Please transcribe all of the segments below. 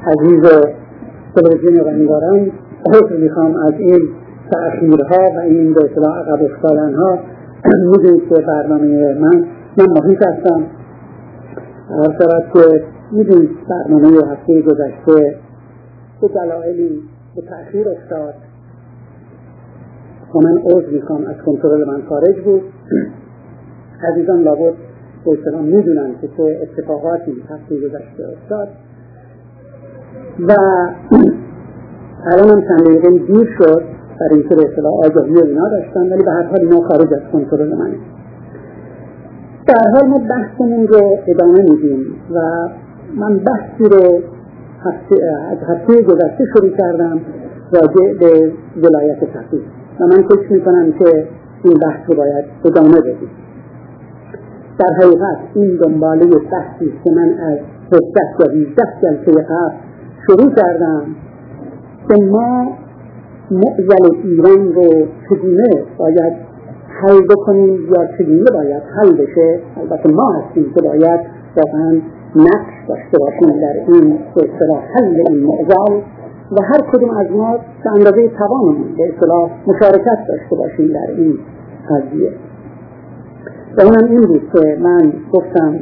عزیز تلویزیون رنگارنگ، عذر میخوام از این تأخیرها و این به اصطلاح عقب افتادنها. میدونید که برنامه من محیط هستم. هر صورت که میدونید برنامه هفته گذشته به دلایلی به تأخیر افتاد و من عذر میخوام، از کنترل من خارج بود. عزیزان لابد به اصطلاح میدونن که چه اتفاقاتی هفته گذشته افتاد و الان هم چند دقیقه دیر شد برای اینکه به اصطلاح آگاهی اینا داشتن، ولی به هر حال اینا خارج از کنترل منه. در حال ما بحثمون رو ادامه میدیم و من بحثی رو از هفته گذشته شروع کردم راجع به ولایت فقیه و من فکر میکنم که این بحث رو باید ادامه بدیم. در حقیقت این دنباله بحثی که من از 17 یا 18 جلسه قبل شروع کردم که ما معضل ایران رو چگونه باید حل بکنیم یا چگونه باید حل بشه. البته ما هستیم که باید واقعا نقش داشته باشیم در این به اصطلاح حل این معضل و هر کدوم از ما به اندازه توانمون به اصطلاح مشارکت داشته باشیم در این قضیه. و اونم این بود که من گفتم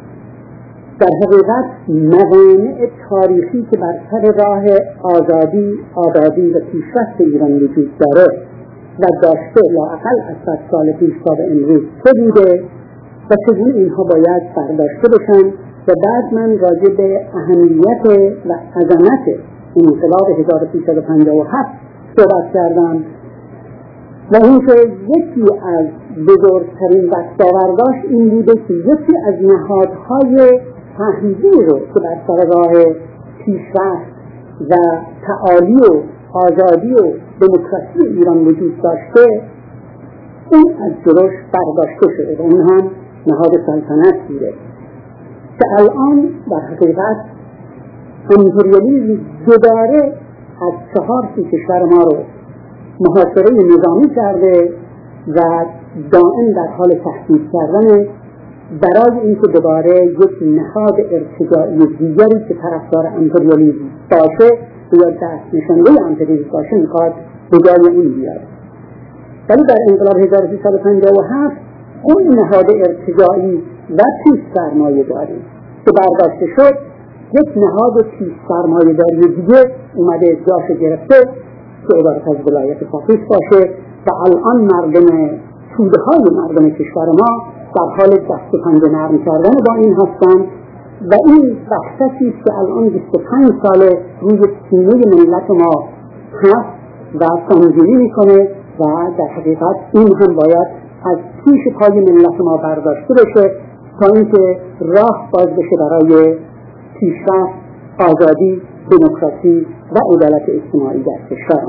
در حقیقت موانع تاریخی که بر سر راه آزادی، آبادی و پیشرفت ایران وجود داره و داشته لااقل از 100 سال پیش تا به امروز چه بوده و چگونه اینها باید برداشته بشن و بعد من راجع به اهمیت و عظمت انقلاب 1357 صحبت کردم و اینکه یکی از بزرگترین دستاورداش این بوده که یکی از نهادهای تحمیلی رو که بر سر راه پیشرفت و تعالی و آزادی و دموکراسی ایران وجود داشته اون از جلوش برداشته شده و اون هم نهاد سلطنت بوده که الان در حقیقت امپریالیسم دوباره از 4 کشور ما رو محاصره نظامی کرده و دائم در حال تهدید کردن برای اینکه دوباره یک نهاد ارتجاعی دیگری که طرفدار امپریالیسم باشه یا دست نشانده امپریالیسم باشه میخواد به جای این بیاد. ولی در انقلاب 1357 اون نهاد ارتجاعی و پیش سرمایه‌داری که برداشته شد یک نهاد پیش سرمایه‌داری دیگه اومده جاش گرفته که عبارت از ولایت فقیه باشه و الان مردم توده‌های مردم کشور ما در حال دست و پنجه نرم کردن با این هستند و این وحشتی است که الان 25 ساله روی سینه ملت ما هست و سنجیری میکنه و در حقیقت این هم باید از پیش پای ملت ما برداشته بشه تا اینکه راه باز بشه برای پیشرفت، آزادی، دموکراسی و عدالت اجتماعی در کشور.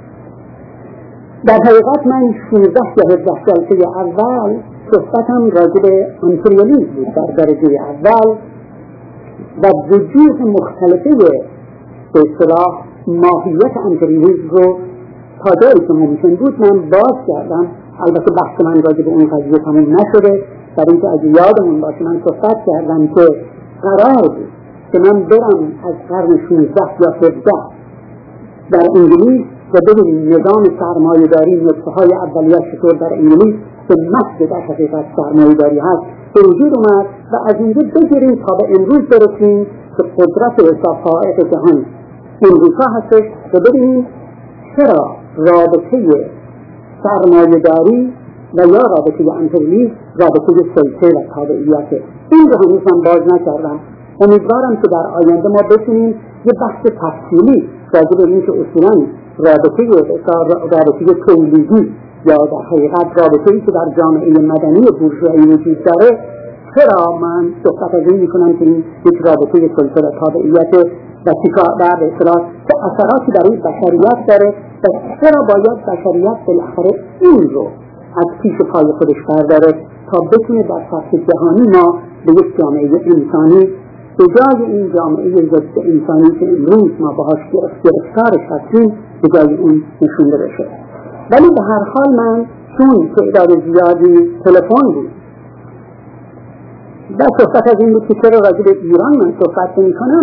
در حقیقت من 16 یا 17 جلسه اول صحبتم راجع به امپریالیسم بود در درجه اول و وجوه مختلفه به اصطلاح ماهیت امپریالیسم رو تا جایی که ممکن بود من باز کردم. البته بحث من راجع به اون قضیه تموم نشده، در اینکه از یادمون باشه من صحبت کردم که قرار بود که من برم از قرن 16 یا 17 در انگلیس و ببینیم نظام سرمایه‌داری نطفه‌های اولیه چطور در انگلیس که محض در حقیقت سرمایه‌داری هست به وجود اومد و از اینجا بگیریم تا به امروز برسیم که قدرت حساب حائط جهان امریکا هستش و ببینیم چرا رابطه سرمایه‌داری و یا رابطه امپریالیسم رابطه سلطه و تابعیت این رو هنوز من باز نکردم. امیدوارم که در آینده ما بتونیم یه بحث تفصیلی راجع به این که اصولاً رابطه تولیدی یا در حقیقت رابطه‌ای که در جامعه مدنی بورژوایی وجود داره، چرا من صحبت از این میکنم که این یک رابطه سلطه و تابعیت و به اصطلاح چه اثراتی برای بشریت داره و چرا باید بشریت بالاخره این رو از پیش پای خودش برداره تا بتونه در سطح جهانی ما به یک جامعه انسانی به جای این جامعه ضد انسانی که امروز ما باهاش گرفتارش هستیم به جای اون نشونده بشه. ولی به هر حال من چون تعداد زیادی تلفن بود و صحبت از این بود که چرا راجع به ایران من صحبت نمی کنم،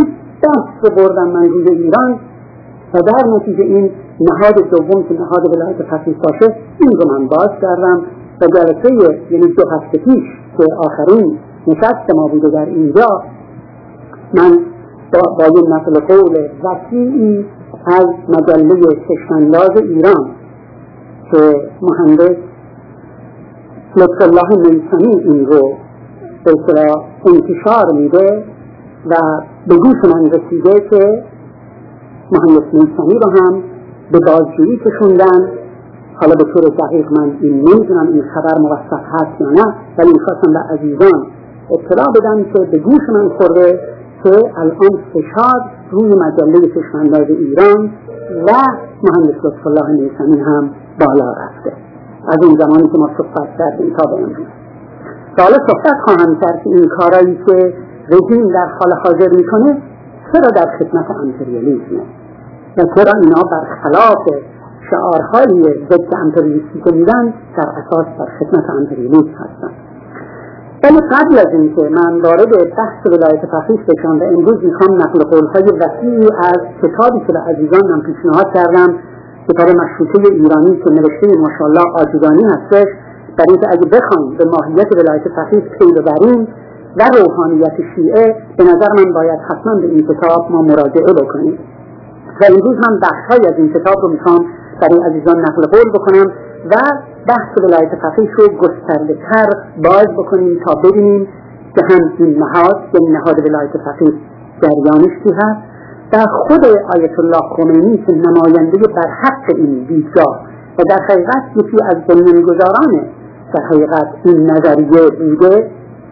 دست بردم من روی ایران و در نتیجه این نهاد دوم که نهاد ولایت فقیه باشه این رو من باز کردم و جلسه یعنی 2 هفته پیش که آخرین نشست ما بوده در اینجا من با یه نقل قول وسیعی از مجله چشم‌انداز ایران که مهندس لطفالله میثمی این رو به اصطلاح انتشار میده و به گوش من رسیده که مهندس میثمی رو هم به بازجویی کشوندن. حالا به طور دقیق من این نمیدونم این خبر موثق هست یا نه، ولی میخواستم به عزیزان اطلاع بدم که به گوش من خورده که الان فشار روی مجله چشم‌انداز ایران و مهندس لطفالله میثمی هم بالا رفته از اون زمانی که ما صحبت کردیم تا به امروز. حالا صحبت خواهم کرد که این کارایی که رژیم در حال حاضر میکنه چرا در خدمت امپریالیسمه و چرا اینا برخلاف شعارهای ضد امپریالیستی که میدن در اساس در خدمت امپریالیسم هستن. ولی قبل از اینکه من وارد بحث ولایت فقیه بشم و امروز میخوام نقل قولهای وسیعی از کتابی که به عزیزان من پیشنهاد کردم، کتاب مشروطه ایرانی که نوشته ماشاءالله آجودانی هستش، در اینکه اگه بخوایم به ماهیت ولایت فقیه پی ببریم و روحانیت شیعه، به نظر من باید حتما به این کتاب ما مراجعه بکنیم و امروز هم بخشی از این کتاب رو میخوام برای عزیزان نقل قول بکنم و بحث ولایت فقیه رو گسترده تر باز بکنیم تا ببینیم که هم این نهاد یعنی نهاد ولایت فقیه جریانش چی هست و خود آیت الله خمینی که نماینده برحق این دیدگاه و در حقیقت یکی از بنیانگذاران در حقیقت این نظریه بوده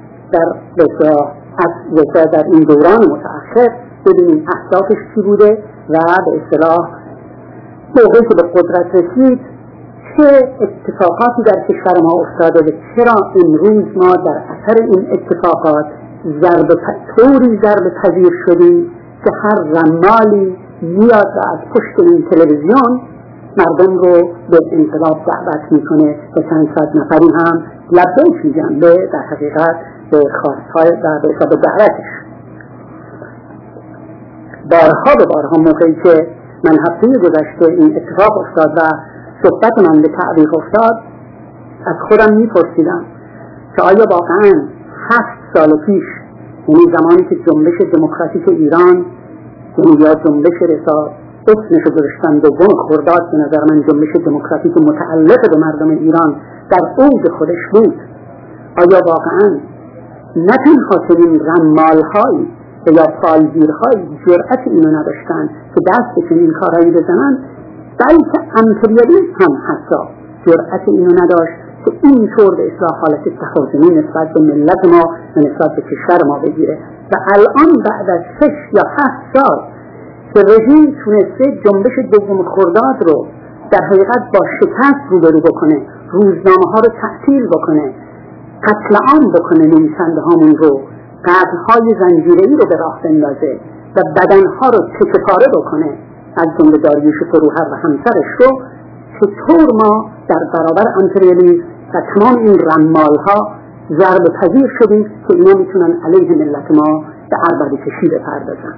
در این دوران متأخر، ببینیم اهدافش چی بوده و به اصطلاح موقعی که به قدرت رسید چه اتفاقاتی در کشور ما افتاده و چرا امروز ما در اثر این اتفاقات طوری ضربه پذیر شدیم که هر رمالی میاد و از پشت این تلویزیون مردم رو به انقلاب دعوت میکنه و چند صد نفری هم لبیک میگن به در حقیقت به خواستهای به دعوتش. بارها موقعی که من هفته گذشته این اتفاق افتاد و صحبت من به تعلیق افتاد از خودم میپرسیدم که آیا واقعا 7 سال پیش، یعنی زمانی که جنبش دموکراتیک ایران یا جنبش اسمش رو گذاشتن دوم خرداد، به نظر من جنبش دموکراتیک متعلق به مردم ایران در اوج خودش بود، آیا واقعا نه تنها چنین رمال‌هایی یا فالگیرهایی جرأت اینو نداشتن که دست به چنین کارهایی بزنن، بلکه امپریالیسم هم حتی جرأت اینو نداشت که اینطور به اصلاح حالت تخاذلی نسبت به ملت ما و نسبت به کشور ما بگیره. و الان بعد از 6 یا 7 سال که رژیم تونسته جنبش دوم خرداد رو در حقیقت با شکست روبرو بکنه، روزنامه ها رو تعطیل بکنه، قتل عام بکنه نویسنده هامون رو، قتل‌های زنجیره‌ای رو به راه بندازه و بدنها رو تکه پاره بکنه از جمله داریوش فروهر و همسرش رو، چطور ما در برابر امپریالیسم و تمام این رمال‌ها ضربه پذیر شدیم که اینا میتونن علیه ملت ما به عربده کشی بپردازن.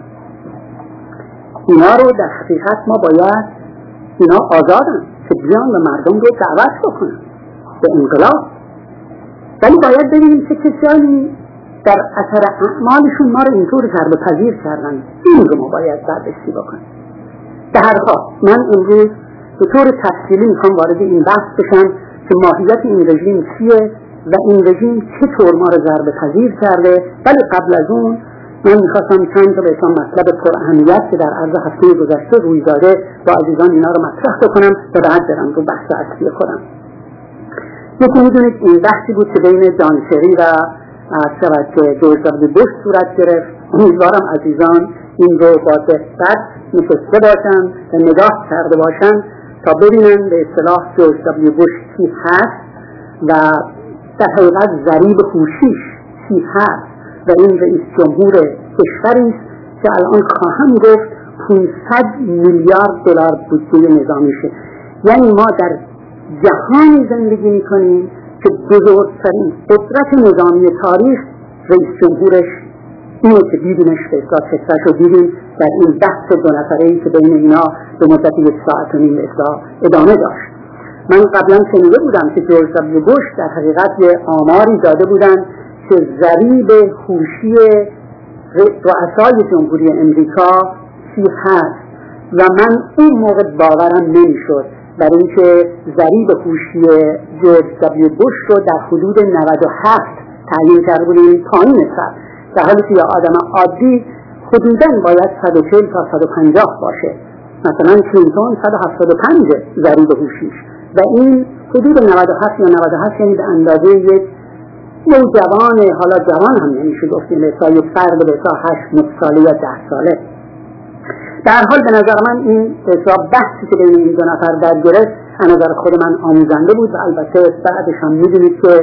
اینا رو در حقیقت ما باید اینا آزادن که بیان و مردم رو دعوت بکنن به انقلاب، ولی باید ببینیم چه کسانی در اثر اعمالشون ما رو اینطور ضربه پذیر کردن. این رو ما باید بررسی بکنیم. به هر حال من امروز به طور تفصیلی میخوام وارد این بحث بشم که ماهیت این رژیم چیه و این رژیم چطور ما رو ضربه پذیر کرده. ولی قبل از اون من میخواستم چند تا بهتون مطلب پر اهمیت که در عرض هفته گذشته روی داده با عزیزان اینا رو مطرح بکنم و بعد برم رو بحث اصلی خودم. یکی میدونید این بحثی بود که بین جان کری و شود که جورج دبلیو بوش صورت گرفت. امیدوارم عزیزان این رو با دقت نشسته باشن و نگاه کرده باشن تا ببینن به اصطلاح جورج دبلیو بوش چی هست و در حقیقت ضریب هوشیش چی هست و این رئیس جمهور کشوری است که الان خواهم گفت 500 میلیارد دلار بودجه نظامیشه. یعنی ما در جهانی زندگی میکنیم که بزرگترین قدرت نظامی تاریخ رئیس جمهورش اینو که دیدیمش به اصلاح قصهش رو دیدیم در این بحث دو نفره‌ای که بین اینا به مدت 1 ساعت و نیم به اصلاح ادامه داشت. من قبلا شنیده بودم که جورج دبلیو بوش در حقیقت یه آماری داده بودن که ضریب هوشی رؤسای جمهوری امریکا چی هست و من اون موقع باورم نمیشد برای اینکه ضریب هوشی جورج دبلیو بوش رو در حدود 97 تعیین کرده بودیم، پایین سر، در حالی که یه آدم عادی حدوداً باید 140 تا 150 باشه. مثلا کلینتون 175 ضریب هوشیش و این حدود 97 یا 98، یعنی به اندازه یک جوان، حالا جوان هم نمیشه گفتیم، مثلا یک فرد به 8 ساله یا 10 ساله. در حال به نظر من این بحثی که بین این دو نفر در گرفت از نظر خود من آموزنده بود و البته بعدش هم میدونید که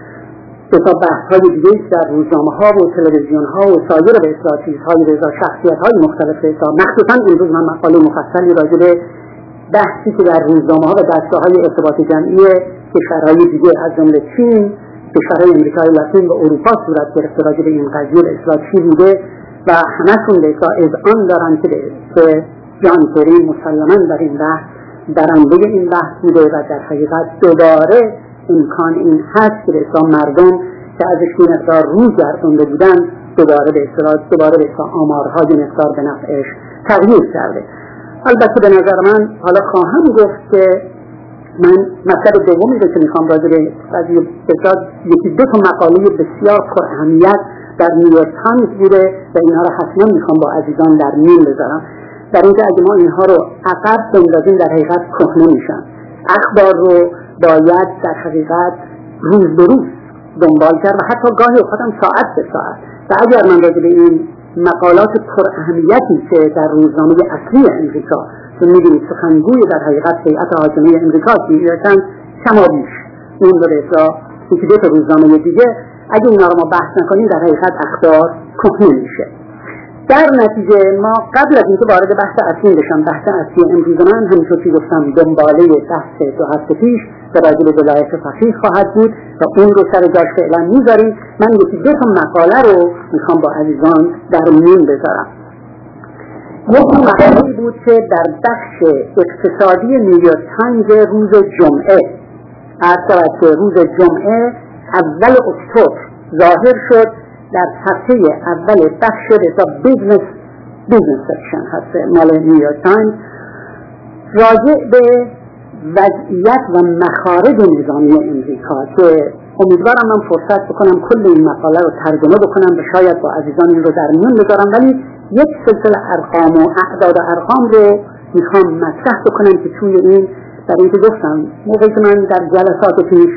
بحث‌های دیگه در روزنامه‌ها و تلویزیون‌ها و سایر به اصطلاح چیزهای رضا شخصیت‌های مختلف مخصوصاً امروز من مقاله مفصلی راجع به بحثی که در روزنامه‌ها و دستگاه‌های ارتباط جمعی کشورهای دیگه از جمله چین، کشورهای آمریکای لاتین و اروپا صورت گرفته راجع به این قضیه به اصطلاح چی بوده و همه‌شون به اصطلاح اذعان دارن که جان کری مسلماً در این بحث برنده این بحث بوده و در حقیقت دوباره امکان این هست که به اصطلاح مردم که ازش این مقدار رو گردونده بودن دوباره به اصطلاح آمارهای مقدار به نفعش تغییر کرده. البته به نظر من حالا خواهم گفت که من مطلب دومی رو که میخوام راجع به قضیه یکی دو تا مقاله بسیار پر اهمیت در نیویورک تایمز بوده و اینها رو حتما میخوام با عزیزان در میون بذارم، در اینکه اگه ما اینها رو عقب بندازیم در حقیقت کهنه میشن. اخبار رو باید در حقیقت روز به روز دنبال کرد و حتی گاهی اوقات هم ساعت به ساعت. و اگر من راجع به این مقالات پر اهمیتی که در روزنامه اصلی امریکا که می‌دونید سخنگوی در حقیقت هیئت حاکمه امریکا هستن کما بیش اون رو به اصطلاح یکی دو تا روزنامه دیگه، اگه اینا رو ما بحث نکنیم در حقیقت اخبار کهنه میشه. در نتیجه ما قبل از اینکه وارد بحث اصلی بشم، بحث اصلی امروز من همونطور که گفتم دنباله بحث 2 هفته پیش در راجع به ولایت فقیه خواهد بود و اون رو سر جاش فعلا میذاریم. من یکی دو تا مقاله رو میخوام با عزیزان در میون بذارم. یکی مقاله بود که در بخش اقتصادی نیویورک تایمز روز جمعه، روز جمعه اول اکتبر ظاهر شد در صفحه اول بخش بیزنس سکشن هست مال نیویورک تایمز، راجع به وضعیت و مخارج نظامی امریکا که امیدوارم من فرصت بکنم کل این مقاله رو ترجمه بکنم و شاید با عزیزان این رو در میون بذارم، ولی یک سلسله ارقام و اعداد و ارقام رو میخوام مطرح بکنم که توی این در این که گفتم موقعی که من در جلسات پیش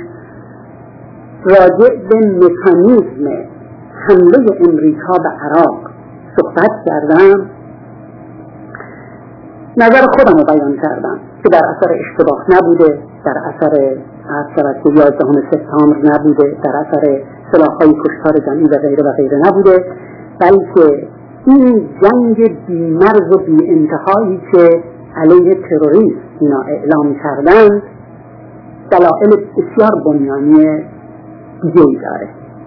راجع به مکانیزم حمله امریکا به عراق صحبت کردم، نظر خودم رو بیان کردم که در اثر اشتباه نبوده، در اثر 11 سپتامبر نبوده، در اثر سلاح‌های کشتار جمعی و غیره نبوده، بلکه این جنگ بی‌مرز و بی‌انتهایی که علیه تروریسم اینا اعلام کردن دلایل بسیار بنیانی دیگه‌ای داره.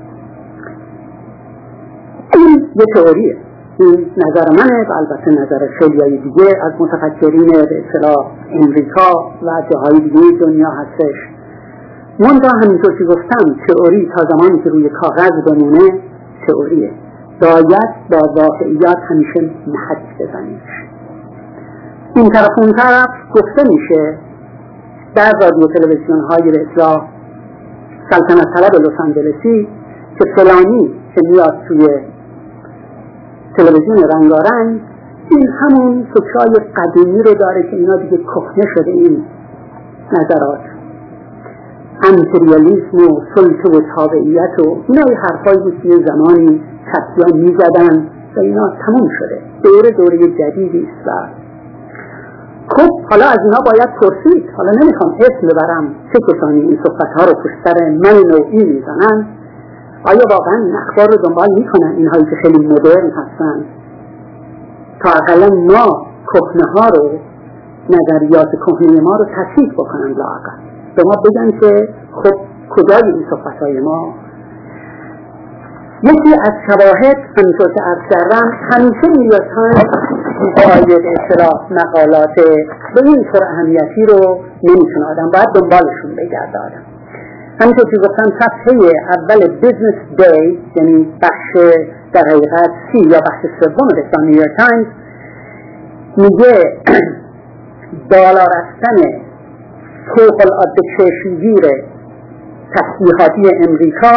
این یه تئوریه، این نظر منه و البته نظر خیلیای دیگه از متفکرین به اصطلاح امریکا و جاهای دیگه دنیا هستش. منتها همینطور که گفتم تئوری تا زمانی که روی کاغذ بمونه تئوریه، باید با واقعیات همیشه محک بزنیش. این طرف اون طرف گفته میشه در رادیو تلویزیون های به اصطلاح سلطنت طلب لس آنجلسی که فلانی که میاد توی تلویزیون رنگارنگ این همون فکرهای قدیمی رو داره که اینا دیگه کهنه شده، این نظرات امپریالیسم و سلطه و تابعیت و اینا حرفایی بود که زمانی کسیان میزدن و اینا تموم شده، دوره جدیدی است. و خب حالا از اینا باید پرسید، حالا نمیخوام اسم ببرم چه کسانی این صحبتها رو پشتر من نوعی میزنن، آیا واقعا این اخبار رو دنبال میکنن اینهایی که خیلی مدرن هستن تا اقلا ما کهنه ها رو، نظریات کهنه ما رو تصحیح بکنن، لااقل به ما بگن که خب کجای این صحبتهای ما یکی از شواهد همینطور که عرض کردم همیشه نیویورک تایمز باید اصطلاح مقالات به این طور اهمیتی رو نمیتونه آدم باید دنبالشون بگرده آدم. همینطور که گفتم صفحه اول بیزنس دی یعنی بخش در حقیقت سی یا بخش سوم رسانه نیویورک تایمز میگه بالا رفتن فوق العاده چشمگیر تسلیحاتی امریکا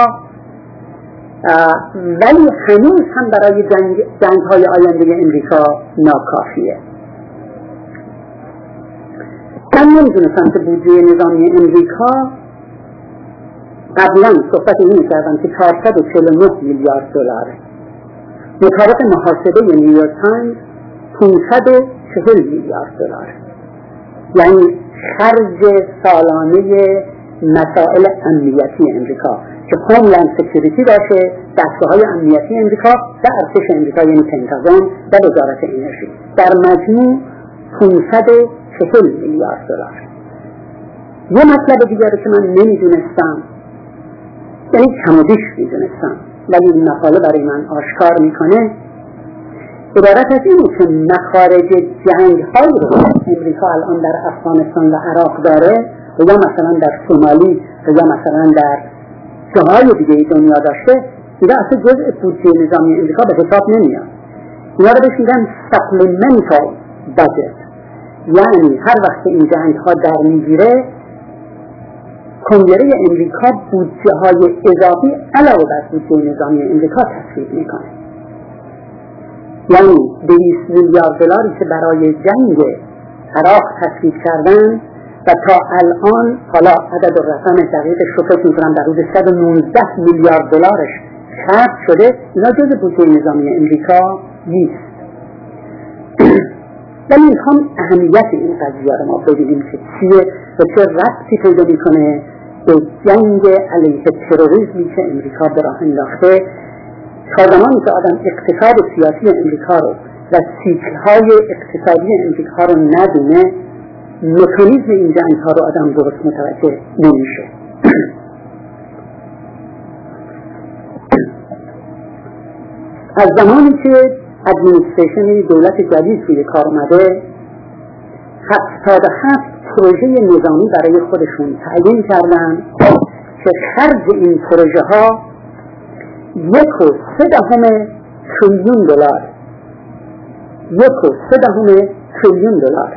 ولی هنوز هم برای جنگ‌های آینده امریکا ناکافیه. من نمیدونستم که بودجه نظامی امریکا قبلا صحبت اینو کردم که 449 میلیارد دلاره. مطابق محاسبه نیویورک تایمز 540 میلیارد دلاره. یعنی خرج سالانه مسائل امنیتی امریکا که هوملند سکیوریتی باشه، دستگاه‌های امنیتی امریکا و ارتش امریکا یعنی پنتاگون و وزارت انرژی در مجموع 540 میلیارد دلار. یه مطلب دیگه که من نمیدونستم، یعنی کم و بیش میدونستم ولی این مقاله برای من آشکار میکنه، عبارت از اینه که مخارج جنگ‌های رو امریکا الان در افغانستان و عراق داره و یا مثلا در سومالی و یا مثلا در جاهای دیگه دنیا داشته، اینا اصلا جزء بودجه نظامی امریکا به حساب نمیاد. اینا رو بهش میگن supplemental budget، یعنی هر وقت این جنگ‌ها در میگیره کنگره امریکا بودجه های اضافی علاوه بر بودجه نظامی امریکا تصویب میکنه. یعنی 200 میلیارد دلاری که برای جنگ عراق تصویب کردن و تا الان حالا عدد رقم دقیقش رو فکر میکنم در حدود 119 میلیارد دلارش خرج شده، اینا جز بودجه نظامی امریکا نیست. ولی میخوام اهمیت این قضیه رو ما ببینیم که چیه و چه ربطی پیدا میکنه به جنگ علیه تروریسمی که امریکا به راه انداخته. تا زمانی که آدم اقتصاد سیاسی امریکا رو و سیکل‌های اقتصادی امریکا رو ندونه، مکانیزم این جنگ‌ها رو آدم درست متوجه نمیشه. از زمانی که ادمنستریشن دولت جدید روی کار اومده 77 پروژه نظامی برای خودشون تعیین کردن که خرج این پروژه ها 1.3 تریلیون دلار 1.3 تریلیون دلار.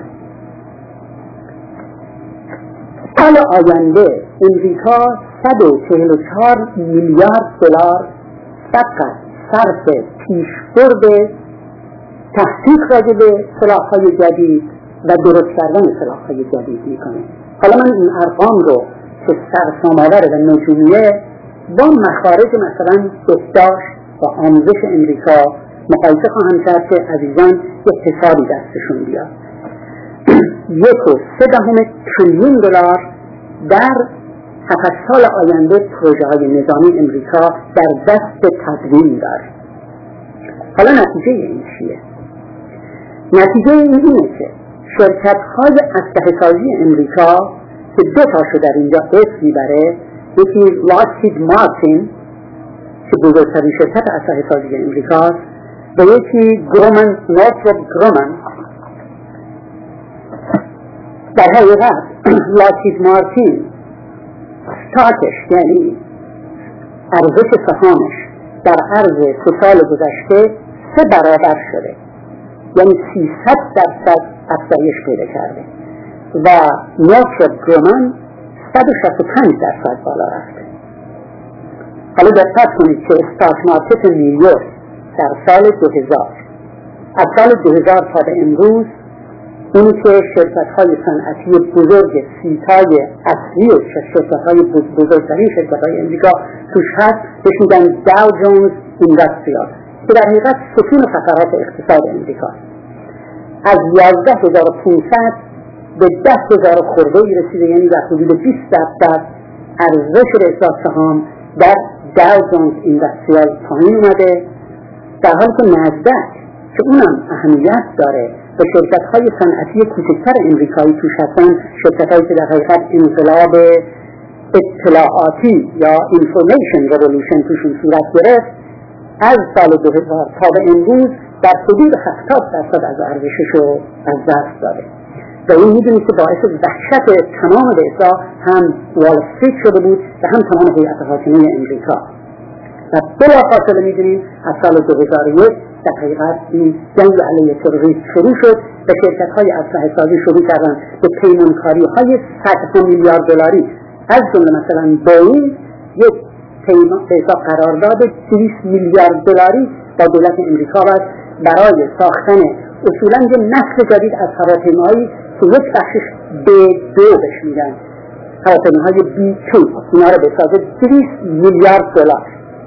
سال آینده امریکا 144 میلیارد دلار فقط صرف پیشبرد تحقیق راجع به سلاح‌های جدید و درست کردن سلاح‌های جدید میکنه. حالا من این ارقام رو که سرسام‌آور و نجومیه با مخارج مثلا بهداشت و آموزش امریکا مقایسه خواهم کرد که عزیزان یک حسابی دستشون بیاد. 1.3 تریلیون دلار در 7 سال آینده پروژه های نظامی امریکا در دست تدوین داره. حالا نتیجه این چیه؟ نتیجه اینه که شرکت های اسلحه سازی امریکا که 2 تاشو در اینجا اسم میبره، یکی لاکهید مارتین که بزرگترین شرکت اسلحه سازی امریکاست و یکی گرومن نورتروپ گرومن. در حقیقت لاکهید مارتین استاکش یعنی ارزش سهامش در عرض 3 سال گذشته 3 برابر شده، یعنی 300% افزایش پیدا کرده و نورتروپ گرومن 165% بالا رفته. حالا دقت کنید که استاک مارکت نیویورک در سال 2000 از سال 2000 تا به امروز اونی که شرکت‌های صنعتی بزرگ 30تای اصلی و شرکت‌های بزرگترین شرکت‌های امریکا توش هست بهش میگن داو جونز اینداستریال که در حقیقت ستون فقرات اقتصاد امریکا از 11500 به 10,000 خورده‌ای رسیده، یعنی در حدود 20% ارزش اصلاح سهام در داو جونز اینداستریال پایین اومده، در حالی که نزدک که اونم اهمیت داره و شرکت‌های صنعتی کوچکتر امریکایی توش هستن، شرکت‌هایی که در حقیقت انقلاب اطلاعاتی یا اینفورمیشن رولوشن توشون صورت گرفت، از سال 2000 تا به امروز در حدود 70% از ارزشش رو از دست داده و این میدونید که باعث وحشت تمام به اصطلاح هم وال استریت شده بود و هم تمام هیئت حاکمه امریکا. و بلافاصله میدونید از سال 2001 در حقیقت این جنگ علیه تروریسم شروع شد و شرکت‌های اسلحه سازی شروع کردن به پیمانکاری‌های صدها میلیارد دلاری، از جمله مثلا بوئینگ یک قرارداد 200 میلیارد دلاری با دولت امریکا بست برای ساختن اصولاً یه نسل جدید از هواپیماهایی که یک بخشش B2 بهش میگن، هواپیماهای B2، اینا رو بسازه 200 میلیارد دلار.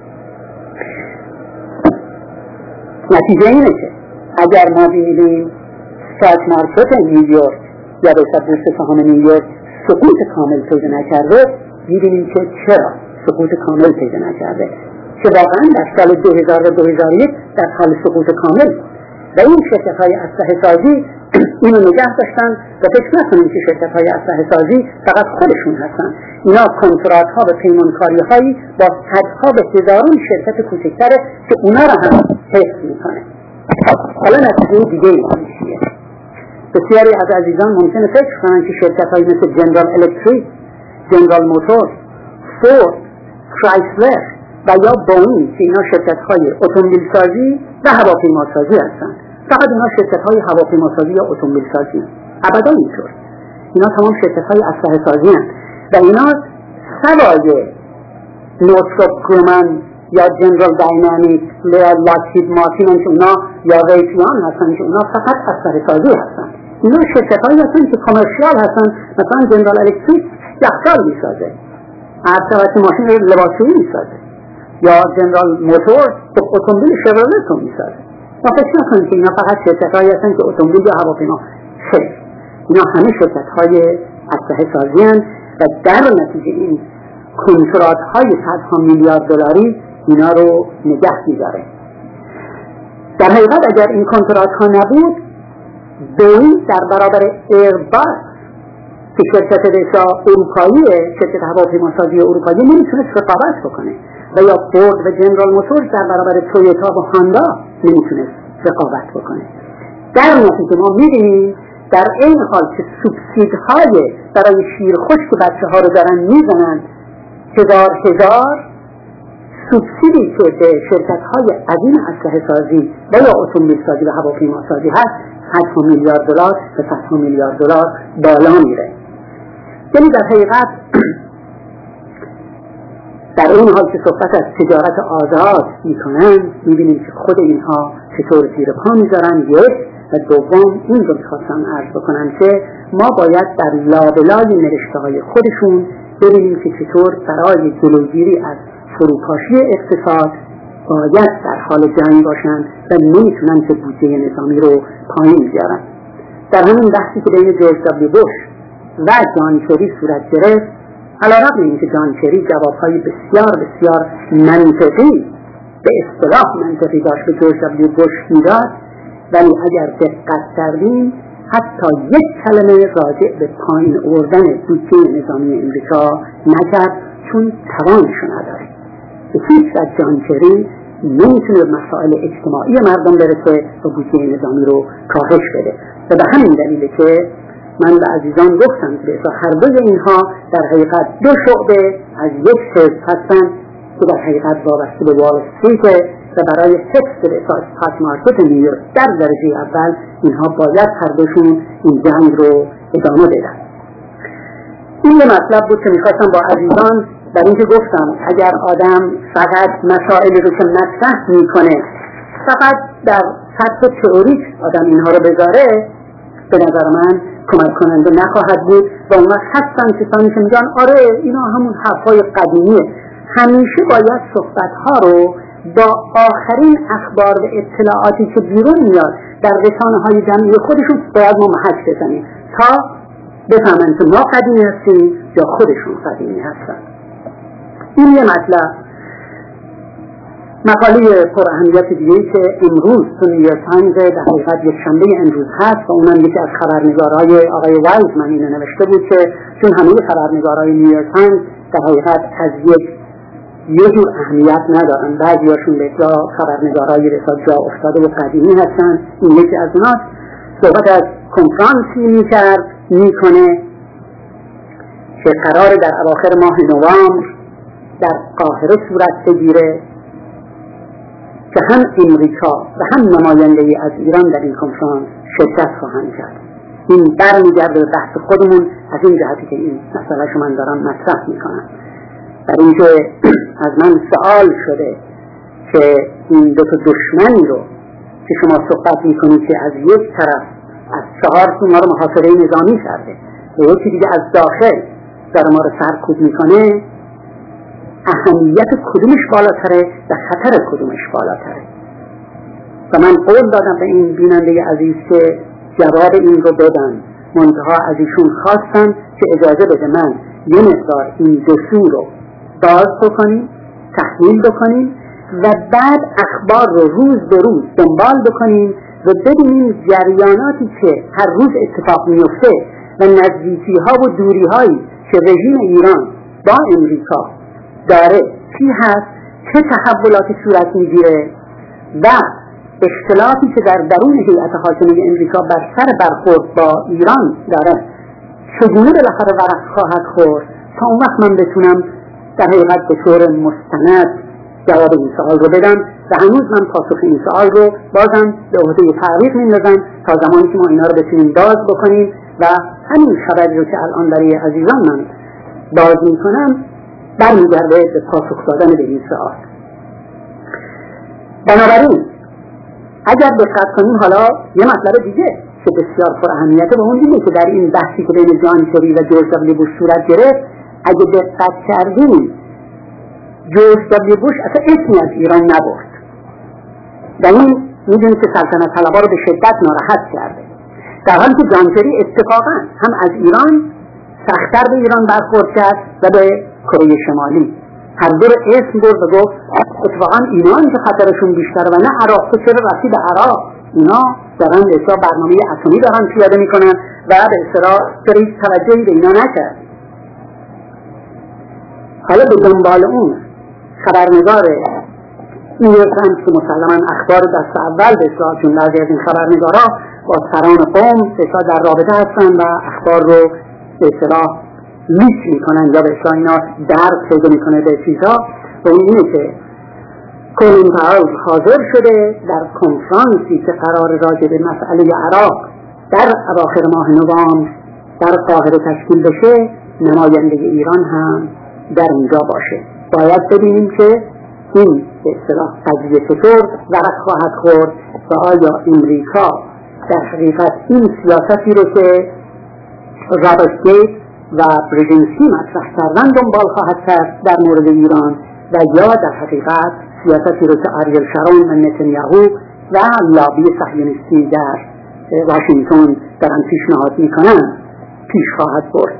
نتیجه اینه که اگر ما ببینیم استاک مارکت نیویورک یا به حساب بورس سهام نیویورک سقوط کامل پیدا نکرده، می‌بینیم که چرا سقوط کامل پیدا نکرده، که واقعا در سال 2000 و 2001 در حال سقوط کامل و این شرکت‌های اسلحه سازی اینو نگه داشتن و فکر نکنیم که شرکت‌های اسلحه سازی فقط خودشون هستن، اینا کنترات‌ها و پیمانکاری‌هایی با صدها به هزاران شرکت کوچکتره که اونا رو هم حفظ میکنه. حالا نتیجه دیگه این چیه؟ بسیاری از عزیزان ممکنه فکر کنن که شرکت‌هایی مثل جنرال الکتریک، جنرال موتور، فورد، کرایسلر و یا بوئینگ که اینا شرکت‌های اتومبیل سازی و هواپیما سازی هستن، فقط اینا شرکت‌های هواپیما سازی یا اتومبیل سازی، ابدا اینطور. اینا تمام شرکت‌های اسلحه سازی هستند و اینا سوای نورتروپ گرومن یا جنرال داینامیک یا لاکهید مارتین که اونا یا ریفیان هستن که اونا فقط اسلحه سازی هستن. اینا شرکت‌هایی هستن که کامرشیال هستن، مثلا جنرال الکتریک یخچال می‌سازه، ارتباطی ماشین لباسشویی می‌سازه، یا جنرال موتور اتومبیل شورلت رو می‌سازه. ما فکر نکنیم که اینا فقط شرکت‌هایی هستن که اتومبیل یا هواپیما خیر، اینا همه شرکت‌های اسلحه سازی هستند و در نتیجه این کنترات‌های صدها میلیارد دلاری اینا رو نگه می‌داره. در حقیقت اگر این کنترات‌ها نبود، بوئینگ در برابر ایرباس که شرکت دسا اروپایی، شرکت هواپیماسازی اروپایی نمیتونه رقابت بکنه و یا فورد و جنرال موتور در برابر تویوتا و هاندا نمیتونه رقابت بکنه. در نتیجه ما می‌بینیم در این حال که سوبسیدهای برای شیرخشک بچه‌ها رو دارن میزنن، هزار سوبسیدی که به شرکت‌های عظیم اسلحه سازی و یا اتومبیل سازی و هواپیما سازی هست 100 میلیارد دلار به 100 میلیارد دلار بالا میره. یعنی در حقیقت در این حال که صحبت از تجارت آزاد میکنن، میبینیم که خود اینها چطور زیر پا میذارن. یک و دوم این رو میخواستم عرض بکنم که ما باید در لابلای نوشته‌های خودشون ببینیم که چطور برای جلوگیری از فروپاشی اقتصاد باید در حال جنگ باشن و نمیتونن که بودجه نظامی رو پایین بیارن. در همین بحثی که بین جورج دبلیو بوش و جان کری صورت گرفت، علیرغم اینکه جان کری جوابهای بسیار منطقی، به اصطلاح منطقی داشت به جورج دبلیو بوش میداد، ولی اگر دقت کردیم حتی یک کلمه راجع به پایین آوردن بودجه نظامی امریکا نکرد، چون توانشو نداره. به هیچ وجه جان کری نمیتونه مسائل اجتماعی مردم برسه و بودجه نظامی رو کاهش بده. و به همین دلیله که من به عزیزان گفتم که هر دوی اینها در حقیقت دو شعبه از یک حزب هستن که در حقیقت وابسته به وال استریت و برای حفظ استاک مارکت نیویورک در درجه اول اینها باید هر دوشون این جنگ رو ادامه بدن. این یه مطلب بود که میخواستم با عزیزان، در اینکه گفتم اگر آدم فقط مسائلی رو که مطرح میکنه فقط در سطح تئوریک آدم اینها رو بذاره، به نظر من کمک کننده نخواهد بود و اون وقت هستن کسانی که میگن آره اینا همون حرفای قدیمیه. همیشه باید صحبتها رو با آخرین اخبار و اطلاعاتی که بیرون میاد در رسانه‌های جمعی خودشون باید ما محک بزنیم تا بفهمن که ما قدیمی هستیم یا خودشون قدیمی هستن. این یه مطلب. مقاله پر اهمیت دیگه‌ای که امروز تو نیویورک تایمز در حقیقت یک شنبه امروز هست و اونم یکی از خبرنگارهای آقای وایزمن اینو نوشته بود که چون همه خبرنگارهای نیویورک تایمز در حقیقت از یک یه جور اهمیت ندارن. بعضیاشون به جا خبرنگارای رسال جا افتاده و قدیمی هستن. این یکی از اوناست. صحبت از کنفرانسی میکنه که قرار در اواخر ماه نوامبر در قاهره صورت بگیره که هم امریکا و هم نمایندگی از ایران در این کنفرانس شرکت خواهند کرد. این برمیگرده به بحث خودمون از این جهتی که این مسئله شما دارم مطرح میکنم. در اینکه از من سوال شده که این دو تا دشمنی رو که شما صحبت میکنید که از یک طرف از 4 ما رو محاصره نظامی کرده و یکی دیگه از داخل در ما رو سرکوب میکنه، اهمیت کدومش بالاتره و خطر کدومش بالاتره. و من قول دادم به این بیننده عزیز که جواب این رو بدن. منتها از ایشون خواستم که اجازه بده من یه مقدار این دو سو رو باز بکنیم، تحلیل بکنیم و بعد اخبار رو روز به روز دنبال بکنیم و ببینیم جریاناتی که هر روز اتفاق میفته و نزدیکی ها و دوری هایی که رژیم ایران با امریکا داره چی هست، چه تحولاتی صورت میگیره و اختلافی که در درون هیئت حاکمه امریکا بر سر برخورد با ایران داره چگونه بالاخره ورق خواهد خورد، تا اون وقت من بتونم در حقیقت به طور مستند جواب این سوال رو بدم. و هنوز من پاسخ این سوال رو بازم به عهده تعریف میندازم تا زمانی که ما اینا رو بتونیم باز بکنیم و همین خبری رو که الان برای عزیزان من باز میکنم برمیگرده به پاسخ دادن به این سوال. بنابراین اگر دقت کنیم حالا یه مطلب دیگه که بسیار پر اهمیته و اون اینه که در این بحثی که بین جان کری و جورج دبلیو بوش صورت گرفت، اگه دقت کردیم جورج دبلیو بوش اصلا اسمی از ایران نبرد و این میدونید که سلطنت طلبها رو به شدت ناراحت کرده، در حالی که جان کری اتفاقا هم از ایران سخت‌تر به ایران برخورد کرد و به کره شمالی هر دو رو اسم برد و گفت اتفاقا اینا که خطرشون بیشتره و نه عراق، تو چرا رفتی به عراق؟ اینا دارن به اصطلاح برنامه اتمی دارن پیاده میکنن و به اصطلاح چرا هیچ توجهی به اینا نکرد. حالا به دنبال اون خبرنگار نیویورک تایمز که مسلما اخبار دست اول به اصطلاح چون بعضی از این خبرنگارا با سران قوم به اصطلاح در رابطه هستن و اخبار رو به اصطلاح لیک میکنن یا به اصطلاح اینا درد پیدا میکنه به چیزها. و اون اینه که کلین پاول حاضر شده در کنفرانسی که قرار راجع به مسئله عراق در اواخر ماه نوامبر در قاهره تشکیل بشه، نماینده ایران هم در اینجا باشه. باید ببینیم که این به اصطلاح قضیه چطور ورق خواهد خورد و آیا امریکا در حقیقت این سیاستی رو که رابرت گیت و برژنسکی مطرح کردن دنبال خواهد کرد در مورد ایران و یا در حقیقت سیاستی رو که آریل شارون و نتانیاهو و لابی صهیونیستی در واشنگتن دارن پیشنهاد میکنن پیش خواهد برد.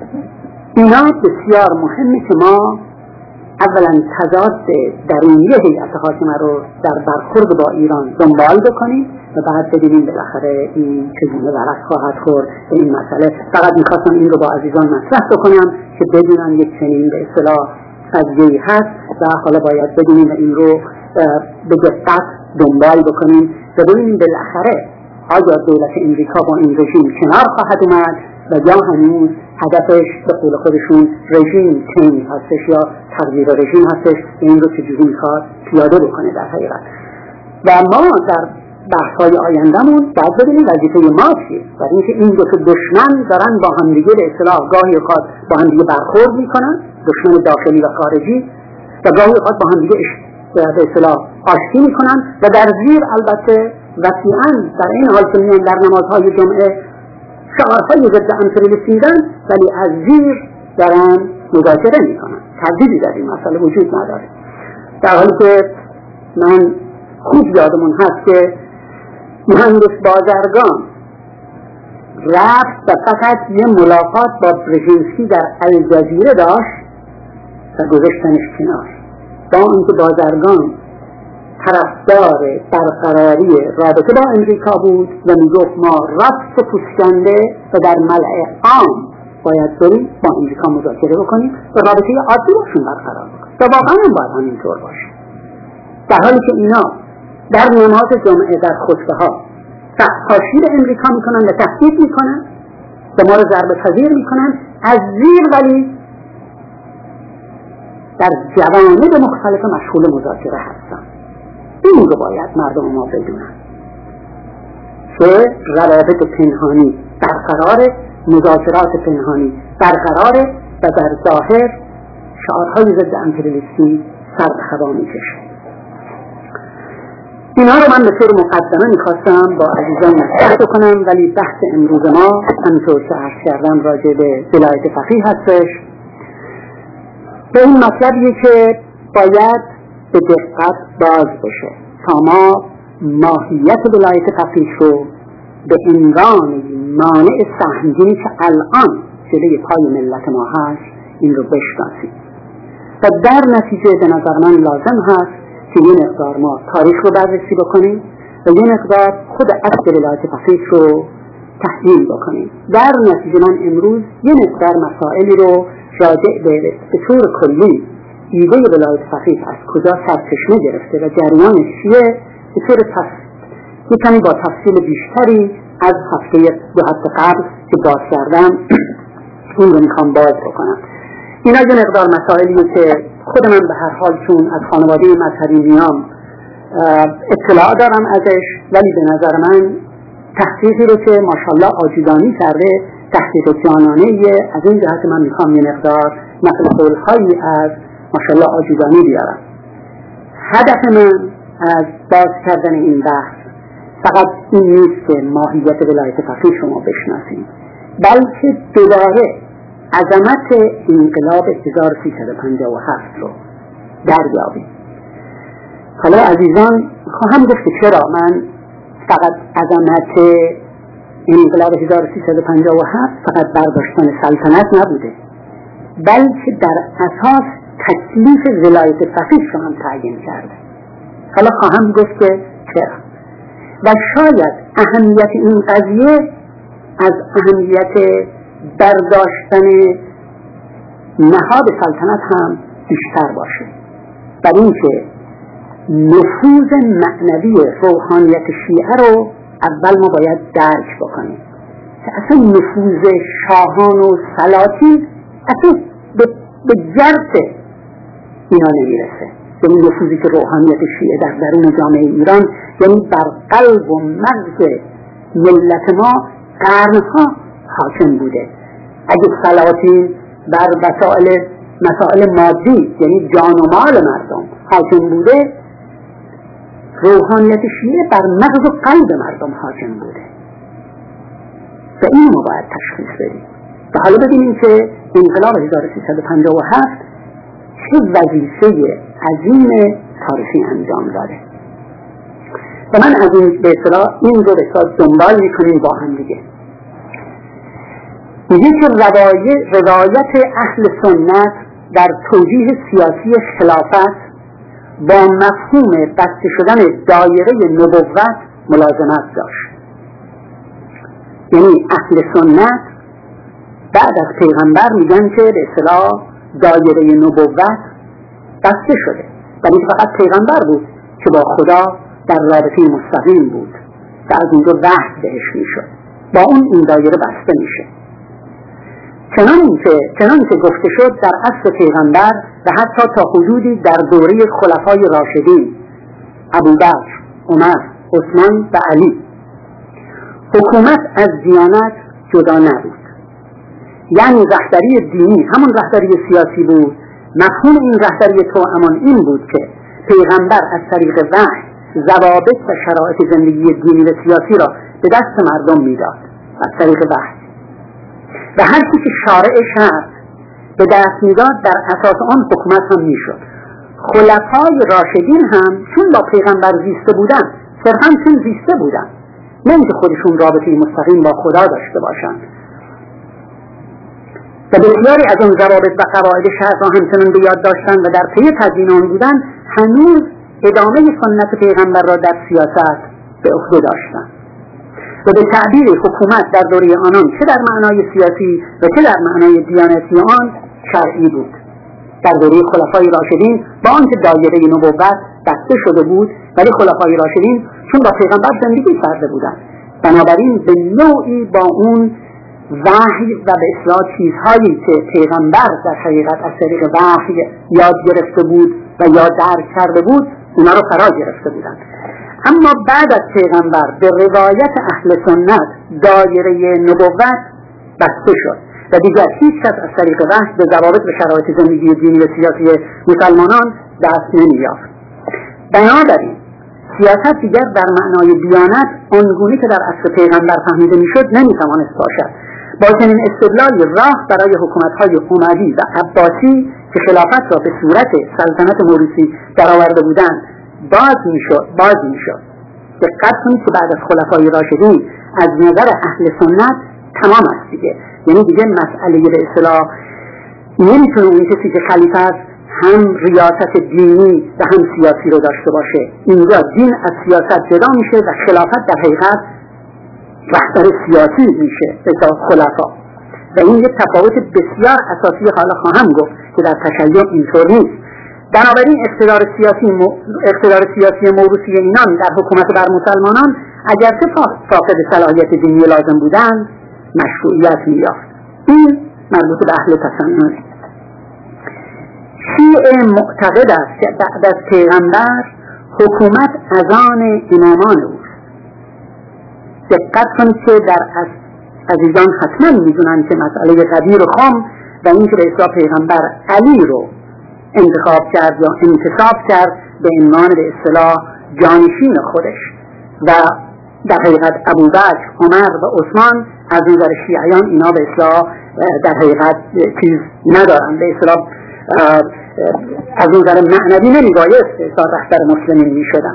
اینا بسیار مهمه که ما اولا تضاد درونی هیئت حاکمه رو در برخورد با ایران دنبال بکنیم و بعد ببینیم بالاخره این چگونه ورق خواهد خورد به این مسئله. فقط میخواستم این رو با عزیزان مطرح بکنم که بدونن یک چنین به اصطلاح قضیه‌ای هست و حالا باید بدونیم این رو به دقت دنبال بکنیم و ببینیم بالاخره آیا دولت امریکا با این رژیم کنار خواهد اومد و یا هنوز هدفش به قول خودشون رژیم چینج هستش یا تغییر رژیم هستش، این رو چجوری میخواد پیاده بکنه در حقیقت. و ما در بحث‌های آیندهمون باید ببینیم وظیفه ما چیه، برای اینکه این دو تا دشمن دارن با همدیگه به اصطلاح گاهی اوقات با همدیگه برخورد میکنن، دشمن داخلی و خارجی، و گاهی اوقات با همدیگه به اصطلاح آشتی میکنن و در زیر البته وسیعاً در این حال که میان در نمازهای جمعه شعارهای ضد امپریالیسم میدن ولی از زیر دارن مذاکره میکنن. تردیدی در این مسئله وجود نداره. در حالی که من خوب یادمون هست که مهندس بازرگان رفت و فقط یه ملاقات با برژنسکی در الجزیره داشت و گذاشتنش کنار، با اینکه بازرگان طرفدار برقراری رابطه با امریکا بود و میگفت ما راست پوشکنده و در ملأ عام باید بریم با امریکا مذاکره بکنیم و رابطه عادی باشون برقرار بکنیم. و واقعا هم باید همینطور باشه، در حالی که اینا در نماز جمعه در خطبه ها تحقیر امریکا میکنن و تهدید میکنن و ما رو ضربه پذیر میکنن از زیر، ولی در جوانب مختلف مشغول مذاکره هستن. این رو باید مردم ما بدونن که روابط پنهانی برقرار، مذاکرات پنهانی برقرار و در ظاهر شعارهای ضد امپریالیستی سر به هوا میکشه. اینا رو من به طور مقدمه میخواستم با عزیزان مطرح بکنم، ولی بحث امروز ما همونطور که عرض کردم راجع به ولایت فقیه هستش. به این مطلبیه که باید به دقت باز بشه تا ما ماهیت ولایت فقیه رو به عنوان مانع سهمگینی که الان جلوی پای ملت ما هست این رو بشناسیم و در نتیجه به نظر من لازم هست که یه مقدار ما تاریخ رو بررسی بکنیم و یه مقدار خود اصل ولایت فقیه رو تحلیل بکنیم. در نتیجه من امروز یه مقدار مسائلی رو راجع به طور کلی ایده ولایت فقیه از کجا سرچشمه گرفته و جریانش چیه به طور یه کمی با تفصیل بیشتری از دو هفته قبل که باز کردم اون رو میخوام باز بکنم. اینا یه مقدار مسائلیه که خود من به هر حال چون از خانواده مذهبی میام اطلاع دارم ازش، ولی به نظر من تحقیقی رو که ماشاءالله آجودانی کرده تحقیق جانانه‌ایه. از این جهت من میخوام یه مقدار نقل قول‌هایی از ماشاءالله آجودانی بیارم. هدف من از باز کردن این بحث فقط این نیست که ماهیت ولایت فقیه شما بشناسید، بلکه دوباره عظمت انقلاب 1357 رو دریابید. حالا عزیزان خواهم گفت که چرا من فقط عظمت انقلاب 1357 فقط برداشتن سلطنت نبوده، بلکه در اساس تکلیف ولایت فقیه رو هم تعیین کرده. حالا خواهم گفت که چرا و شاید اهمیت این قضیه از اهمیت برداشتن نهاد سلطنت هم بیشتر باشه، بر این که نفوذ معنوی روحانیت شیعه رو اول ما باید درک بکنیم که اصلا نفوذ شاهان و سلاطین اصلا به جرس اینا نمیرسه. یعنی نفوذی که روحانیت شیعه در درون جامعه ایران یعنی بر قلب و مغز ملت ما قرنها حاکم بوده. اگه سلاطین بر مسائل مادی یعنی جان و مال مردم حاکم بوده، روحانیت شیعه بر مغز و قلب مردم حاکم بوده. و این ما باید تشخیص بدیم. و حالا ببینیم که انقلاب 1357 چه وظیفه عظیم تاریخی انجام داده. و من از این به اصطلاح این رو به دنبال میکنیم با هم دیگه. میگه که روایت اهل سنت در توجیه سیاسی خلافت با مفهوم بسته شدن دایره نبوت ملازمت داشت. یعنی اهل سنت بعد از پیغمبر میگن که به اصطلاح دایره نبوت بسته شده، ولی فقط پیغمبر بود که با خدا در رابطه مستقیم بود و از اونجا وحی بهش میشد، با اون این دایره بسته میشه. چنانچه گفته شد در عصر پیغمبر و حتی تا حدودی در دوره خلفای راشدین ابوبکر، عمر، عثمان و علی، حکومت از دیانت جدا نبود. یعنی رهبری دینی همون رهبری سیاسی بود. مفهوم این رهبری توامان این بود که پیغمبر از طریق وحی ضوابط و شرایط زندگی دینی و سیاسی را به دست مردم میداد از طریق وحی، و هر چیزی که شارع شرع به دست میداد در اساس آن حکومت هم میشد. خلفای راشدین هم چون با پیغمبر زیسته بودن، صرفاً چون زیسته بودن، نه اینکه خودشون رابطه مستقیم با خدا داشته باشن، و بسیاری از اون ضوابط و قواعد شرع را همچنان به یاد داشتن و در پی تدوین آن بودن، هنوز ادامه سنت پیغمبر را در سیاست به عهده داشتن و به تعبیر حکومت در دوره آنان چه در معنای سیاسی و چه در معنای دیانتی آن شرعی بود. در دوره خلفای راشدین با آنکه دایره نبوت بسته شده بود، ولی خلفای راشدین چون با پیغمبر زندگی کرده بودند، بنابراین به نوعی با اون وحی و به اصطلاح چیزهایی که پیغمبر در حقیقت از طریق وحی یاد گرفته بود و یاد درک کرده بود اونا رو فرا گرفته بودند. اما بعد از پیغمبر به روایت اهل سنت دایره نبوت بسته شد و دیگر هیچ کس از طریق وحی به ضوابط و شرایط زندگی دینی و سیاسی مسلمانان دست نمی‌یافت. بنابراین سیاست دیگر در معنای دیانت آنگونه که در عصر پیغمبر فهمیده میشد نمیتوانست باشد. با چنین استدلالی راه برای حکومت‌های اموی و عباسی که خلافت را به صورت سلطنت موروثی درآورده بودند باز میشد. دقت کنید که بعد از خلفای راشدین از نظر اهل سنت تمام است دیگه، یعنی دیگه مسئله به اصطلاح نمیتونه اون کسی که خلیفه است هم ریاست دینی و هم سیاسی رو داشته باشه. اینجا دین از سیاست جدا میشه و خلافت در حقیقت رهبر سیاسی میشه به خلفا و این یک تفاوت بسیار اساسی حالا خواهم گفت که در تشیع اینطور نیست. بنابراین اقتدار سیاسی موروثی اینان در حکومت بر مسلمانان اگرچه فاقد صلاحیت دینی لازم بودند مشروعیت می‌یافت. این مربوط به اهل تسنن. شیعه معتقد است که بعد از پیغمبر حکومت از آن امامان اوست. دقت کنید که در عزیزان حتما می‌دونن که مسئله قدیر و خام و این که به اصطلاح پیغمبر علی رو انتخاب کرد یا انتصاب کرد به عنوان به اصطلاح جانشین خودش و در حقیقت ابوبکر، عمر و عثمان از نظر شیعیان اینا به اصطلاح در حقیقت چیز ندارن، به اصطلاح از نظر معنوی نمیبایست به اصطلاح رهبر مسلمین میشدن.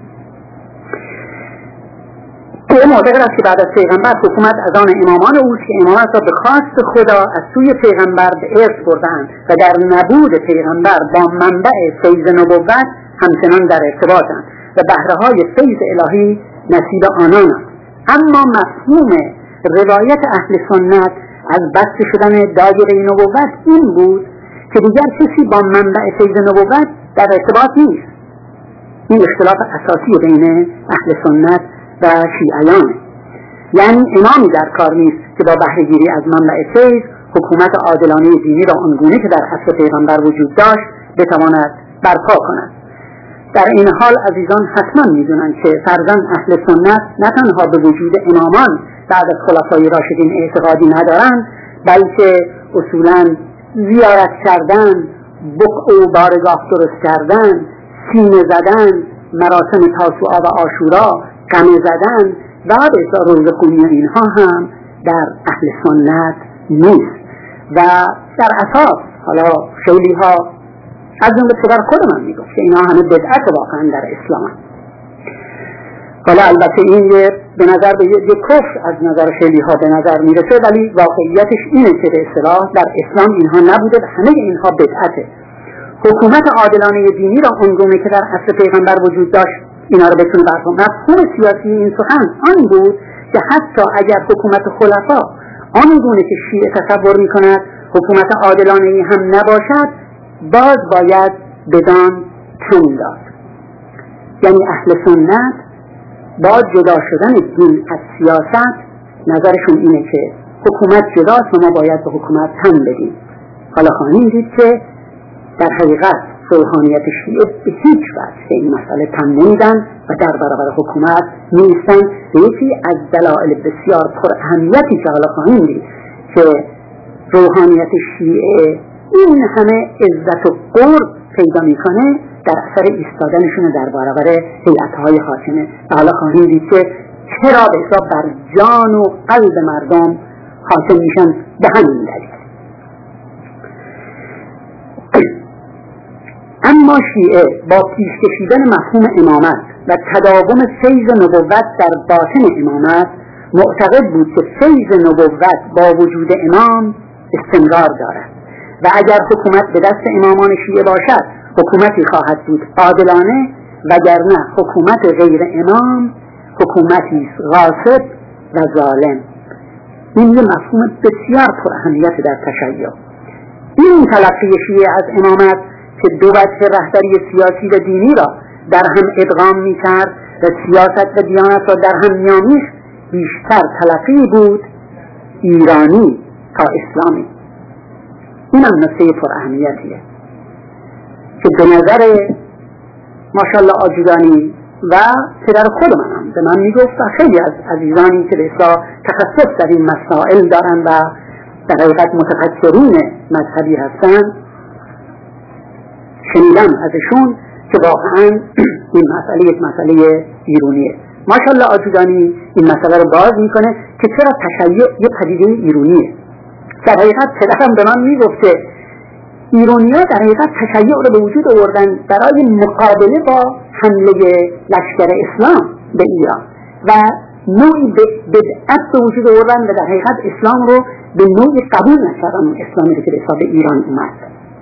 که معتقد است که بعد از پیغمبر حکومت از آن امامان اوست که امامت را به خواست خدا از سوی پیغمبر به ارث بردند و در نبود پیغمبر با منبع فیض نبوت همچنان در ارتباطند و بهره‌های فیض الهی نصیب آنانند. اما مفهوم روایت اهل سنت از بسته شدن دایره نبوت این بود که دیگر کسی با منبع فیض نبوت در ارتباط نیست. این اختلاف اساسی بین اهل سنت و شیعیان، یعنی امامی در کار نیست که با بهره‌گیری از منبع فیض حکومت عادلانه دینی را آنگونه که در عصر پیغمبر وجود داشت بتواند برپا کند. در این حال عزیزان حتما میدونند که فرزن اهل سنت نه تنها به وجود امامان بعد از خلفای راشدین اعتقادی ندارند، بلکه اصولا زیارت کردن، بقع و بارگاه درست کردن، سینه زدن، مراسم تاسوعا و عاشورا، قمه زدن و به روزه خونی اینها هم در اهل سنت نیست و در اساس حالا خیلی ها از جمله پدر خود من میگفت که اینا همه بدعت واقعا در اسلام هست. حالا البته این به نظر به یک کفر از نظر خیلی ها به نظر میرسه، ولی واقعیتش اینه که به اصطلاح در اسلام اینها نبوده و همه اینها بدعته. حکومت عادلانه دینی را اونگونه که در عصر پیغمبر وجود داشت اینا رو بتونه برپا. مفهوم سیاسی این سخن آن بود که حتی اگر حکومت خلفا آنگونه که شیعه تصور میکند حکومت عادلانه هم نباشد باز باید بدان تن داد. یعنی اهل سنت با جدا شدن دین از سیاست نظرشون اینه که حکومت جداست و ما باید به حکومت تن بدیم. حالا خواهیم دید که در حقیقت روحانیت شیعه به هیچ وجه به این مسئله تن نمیدن و در برابر حکومت نیستن. یکی از دلایل بسیار پر اهمیتی که حالا خواهیم دید که روحانیت شیعه این همه عزت و قرب پیدا میکنه در اثر ایستادنشون در برابر هیئت‌های حاکمه. حالا خواهیم دید که چرا به حساب بر جان و قلب مردم حاکم میشن به همین دلیل. اما شیعه با پیش کشیدن مفهوم امامت و تداوم فیض نبوت در باطن امامت معتقد بود که فیض نبوت با وجود امام استمرار دارد و اگر حکومت به دست امامان شیعه باشد حکومتی خواهد بود عادلانه، وگرنه حکومت غیر امام حکومتی غاصب و ظالم. این یه مفهوم بسیار پر اهمیت در تشیع. این تلقی شیعه از امامت که دو وجه رهبری سیاسی و دینی را در هم ادغام می‌کرد و سیاست و دیانت را در هم می‌آمیخت بیشتر تلقی بود ایرانی تا اسلامی. این هم نکته پر اهمیتیه که به نظر ماشاءالله آجودانی و پدر خود منم به من میگفت و خیلی از عزیزانی که به اصلاح تخصص در این مسائل دارن و در حقیقت متفکرین مذهبی هستن شنیدم ازشون که واقعا این مسئله یک مسئله ایرانیه. ماشاءالله آجودانی این مسئله رو باز میکنه که چرا تشیع یه پدیده ایرانیه. در حقیقت پدرم به من میگفته ایرانی‌ها در حقیقت تشیع رو به وجود آوردن برای مقابله با حمله لشکر اسلام به ایران و نوعی بدعت به وجود آوردن و در حقیقت اسلام رو به نوعی قبول نکردن، اسلامی رو که به ایران اومد.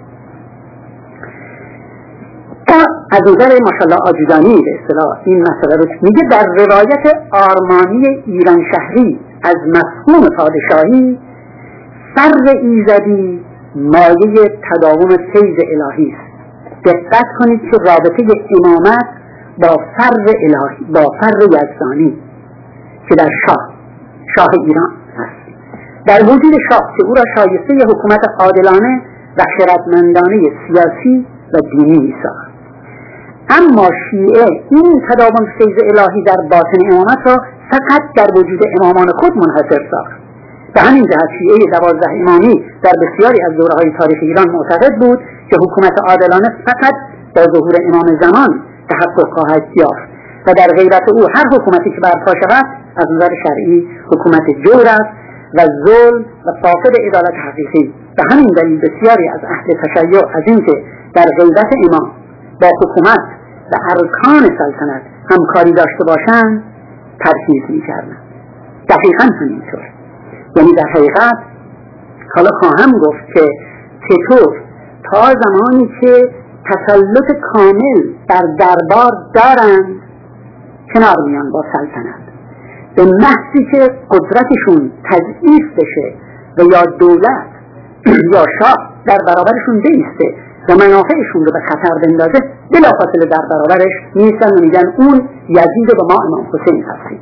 از نظر ماشاءالله آجودانی به اصطلاح این مسئله رو میگه در روایت آرمانی ایران شهری از مفهوم پادشاهی فر ایزدی مایه تداوم فیض الهی است. دقت کنید که رابطه امامت با فر الهی، با فر یزدانی که در شاه ایران هست، در وجود شاه که او را شایسته حکومت عادلانه و خردمندانه سیاسی و دینی می‌ساخت. اما شیعه این تداوم فیض الهی در باطن امامت را فقط در وجود امامان خود منحصر ساخت. به همین جهت شیعه 12 امامی در بسیاری از دوره‌های تاریخ ایران معتقد بود که حکومت عادلانه فقط با ظهور امام زمان تحقق خواهد یافت و در غیبت او هر حکومتی که برپا شود از نظر شرعی حکومت جور است و ظلم و فاقد عدالت حقیقی. به همین دلیل بسیاری از اهل تشیع از اینکه در غیبت امام با حکومت و ارکان سلطنت همکاری داشته باشند پرهیز می‌کردند. دقیقاً همینطور. یعنی در حقیقت حالا خواهم گفت که چطور تا زمانی که تسلط کامل بر دربار دارند کنار میان با سلطنت، به محضی که قدرتشون تضعیف بشه و یا دولت یا شاه در برابرشون بیسته و منافعشون رو به خطر بندازه بلافاصله در برابرش میستن و میگن اون یزید و ما امام حسین هستیم.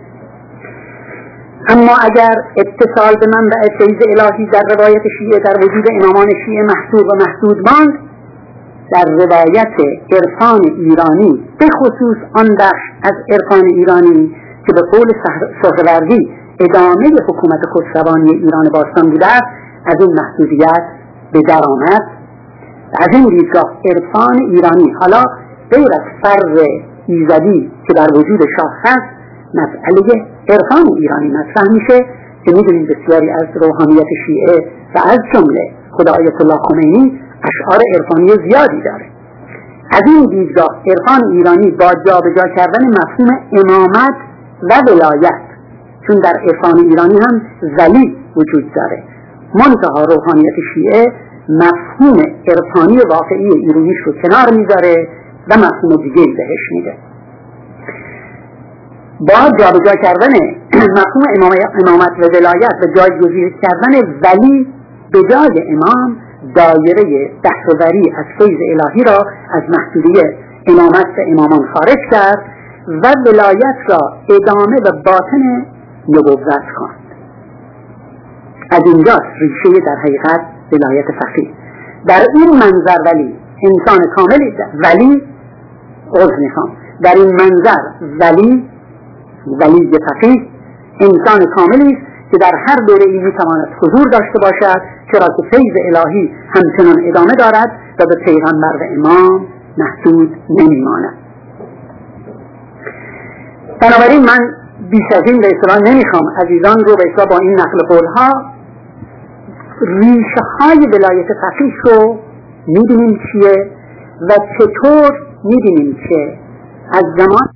اما اگر اتصال به منبع فیض الهی در روایت شیعه در وجود امامان شیعه محصور و محدود ماند، در روایت عرفان ایرانی به خصوص آن بخش از عرفان ایرانی که به قول سهروردی ادامه حکومت خسروانی ایران باستان بوده از این محدودیت به در آمد. از این دیدگاه عرفان ایرانی حالا غیر از فر ایزدی که در وجود شاه هست مسئله عرفان ایرانی مطرح میشه که میدونید بسیاری از روحانیت شیعه و از جمله خدا آیت الله خمینی اشعار عرفانی زیادی داره. از این دیدگاه عرفان ایرانی با جابجا کردن مفهوم امامت و ولایت، چون در عرفان ایرانی هم ولی وجود داره، منتها روحانیت شیعه مفهوم عرفانی واقعی ایرانیش رو کنار میذاره و مفهوم دیگه بهش میده. با جابجا کردن مفهوم امامت و ولایت و جایگزین کردن ولی به جای امام، دایره بهره‌وری از فیض الهی را از محدودیت امامت و امامان خارج کرد و ولایت را ادامه و باطن نبوت خواند. از اینجاست ریشه در حقیقت ولایت فقیه. در این منظر ولی انسان کاملی در این منظر ولی فقیه انسان کاملی است که در هر دوره‌ای میتواند حضور داشته باشد، چرا که فیض الهی همچنان ادامه دارد و به پیغمبر و امام محدود نمیماند. بنابراین من بیش از این به اصطلاح نمیخوام عزیزان رو به اصطلاح با این نقل قولها ریشه های ولایت فقیه رو میدونیم چیه و چطور میدونیم که از زمان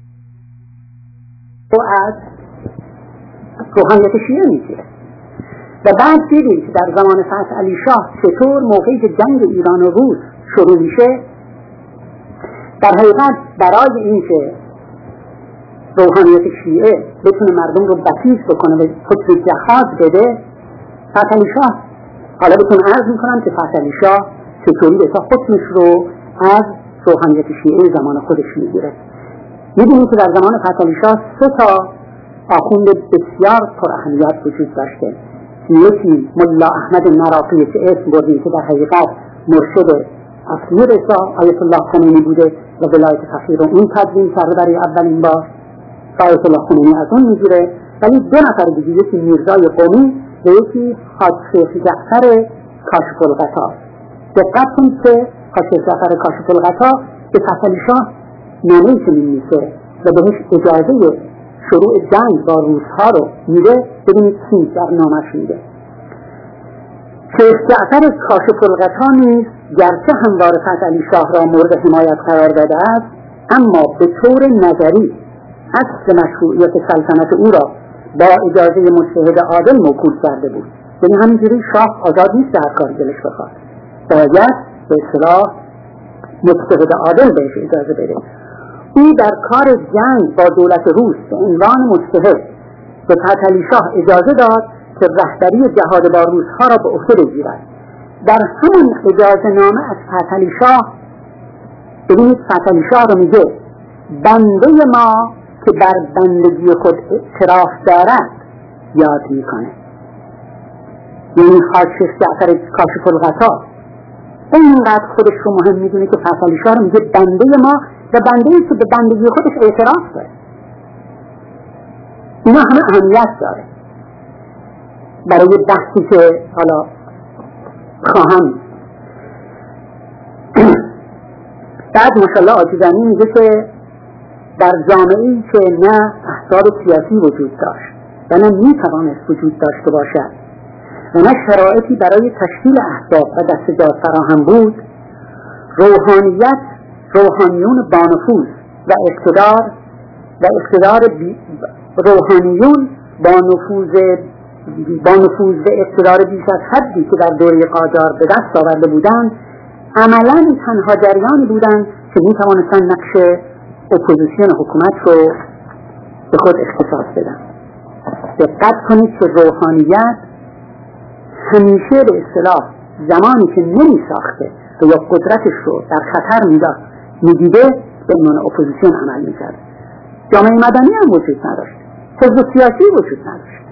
و از روحانیت شیعه میگیره و بعد دیدیم که در زمان فتح علی شاه چطور موقعی که جنگ ایران و روس شروع میشه در حقیقت برای اینکه روحانیت شیعه بتونه مردم رو بسیج بکنه و خود جهاد بده فتح علی شاه حالا بهتون عرض میکنم که فتحعلی شاه چطوری به حکمش رو از روحانیت شیعه زمان خودش میگیره. میدونید که در زمان فتحعلی شاه 3 تا آخوند بسیار پر اهمیت وجود داشته. یکی ملا احمد نراقی که اسم بردیم که در حقیقت مرشد اصلی رضا آیت الله خمینی بوده و ولایت فقیه رو اون تدوین کرده برای اولین بار. آیت الله خمینی از اون میگیره. ولی 2 نفر دیگه، یکی میرزای قمی و یکی حاج شیخ جعفر کاشف الغطا. دقت کنید که حاج شیخ جعفر کاشف الغطا به فتحعلی شاه نامه‌ای که می‌نویسه و بهش اجازه شروع جنگ با روس‌ها رو میده. ببینید چی در نامش میده. شیخ جعفر کاشف الغطا نیز گرچه هموار فتحعلی شاه را مورد حمایت قرار داده است، اما به طور نظری اصل مشروعیت سلطنت او را با اجازه مجتهد عادل موکول کرده بود. یعنی همینجوری شاه آزاد نیست هر کاری دلش بخواد، باید به اصطلاح مجتهد عادل بهش اجازه بده. او در کار جنگ با دولت روس به عنوان مجتهد به فتحعلی شاه اجازه داد که رهبری جهاد با روس‌ها را به عهده بگیرد. در همون اجازه نامه از فتحعلی شاه ببینید فتحعلی شاه رو میگه بنده ما که بر بندگی خود اعتراف دارد یاد میکنه. یعنی حاج شیخ جعفر کاشف الغطا اینقدر خودش رو مهم میدونه که فتحعلی شاه رو میگه بنده ما و بنده‌ای که به بندگی خودش اعتراف داره. اینا همه اهمیت داره برای بحثی که حالا خواهم. بعد ماشاءالله آجیزانی میگه که در جامعه‌ای که نه احزاب سیاسی وجود داشت و نه میتوانست وجود داشته باشد و نه شرایطی برای تشکیل احزاب و دستجات فراهم بود، روحانیون بانفوذ و اقتدار روحانیون با نفوذ و اقتدار بیش از حدی که در دوره قاجار به دست آورده بودند، عملاً تنها جریانی بودند که میتوانستند نقش اپوزیسیون حکومت رو به خود اختصاص بدن. دقت کنید که روحانیت همیشه به اصطلاح زمانی که نمی ساخته و یا قدرتش رو در خطر میدیده به عنوان اپوزیسیون عمل میکرد. جامعه مدنی هم وجود نداشت، حزب سیاسی وجود نداشت.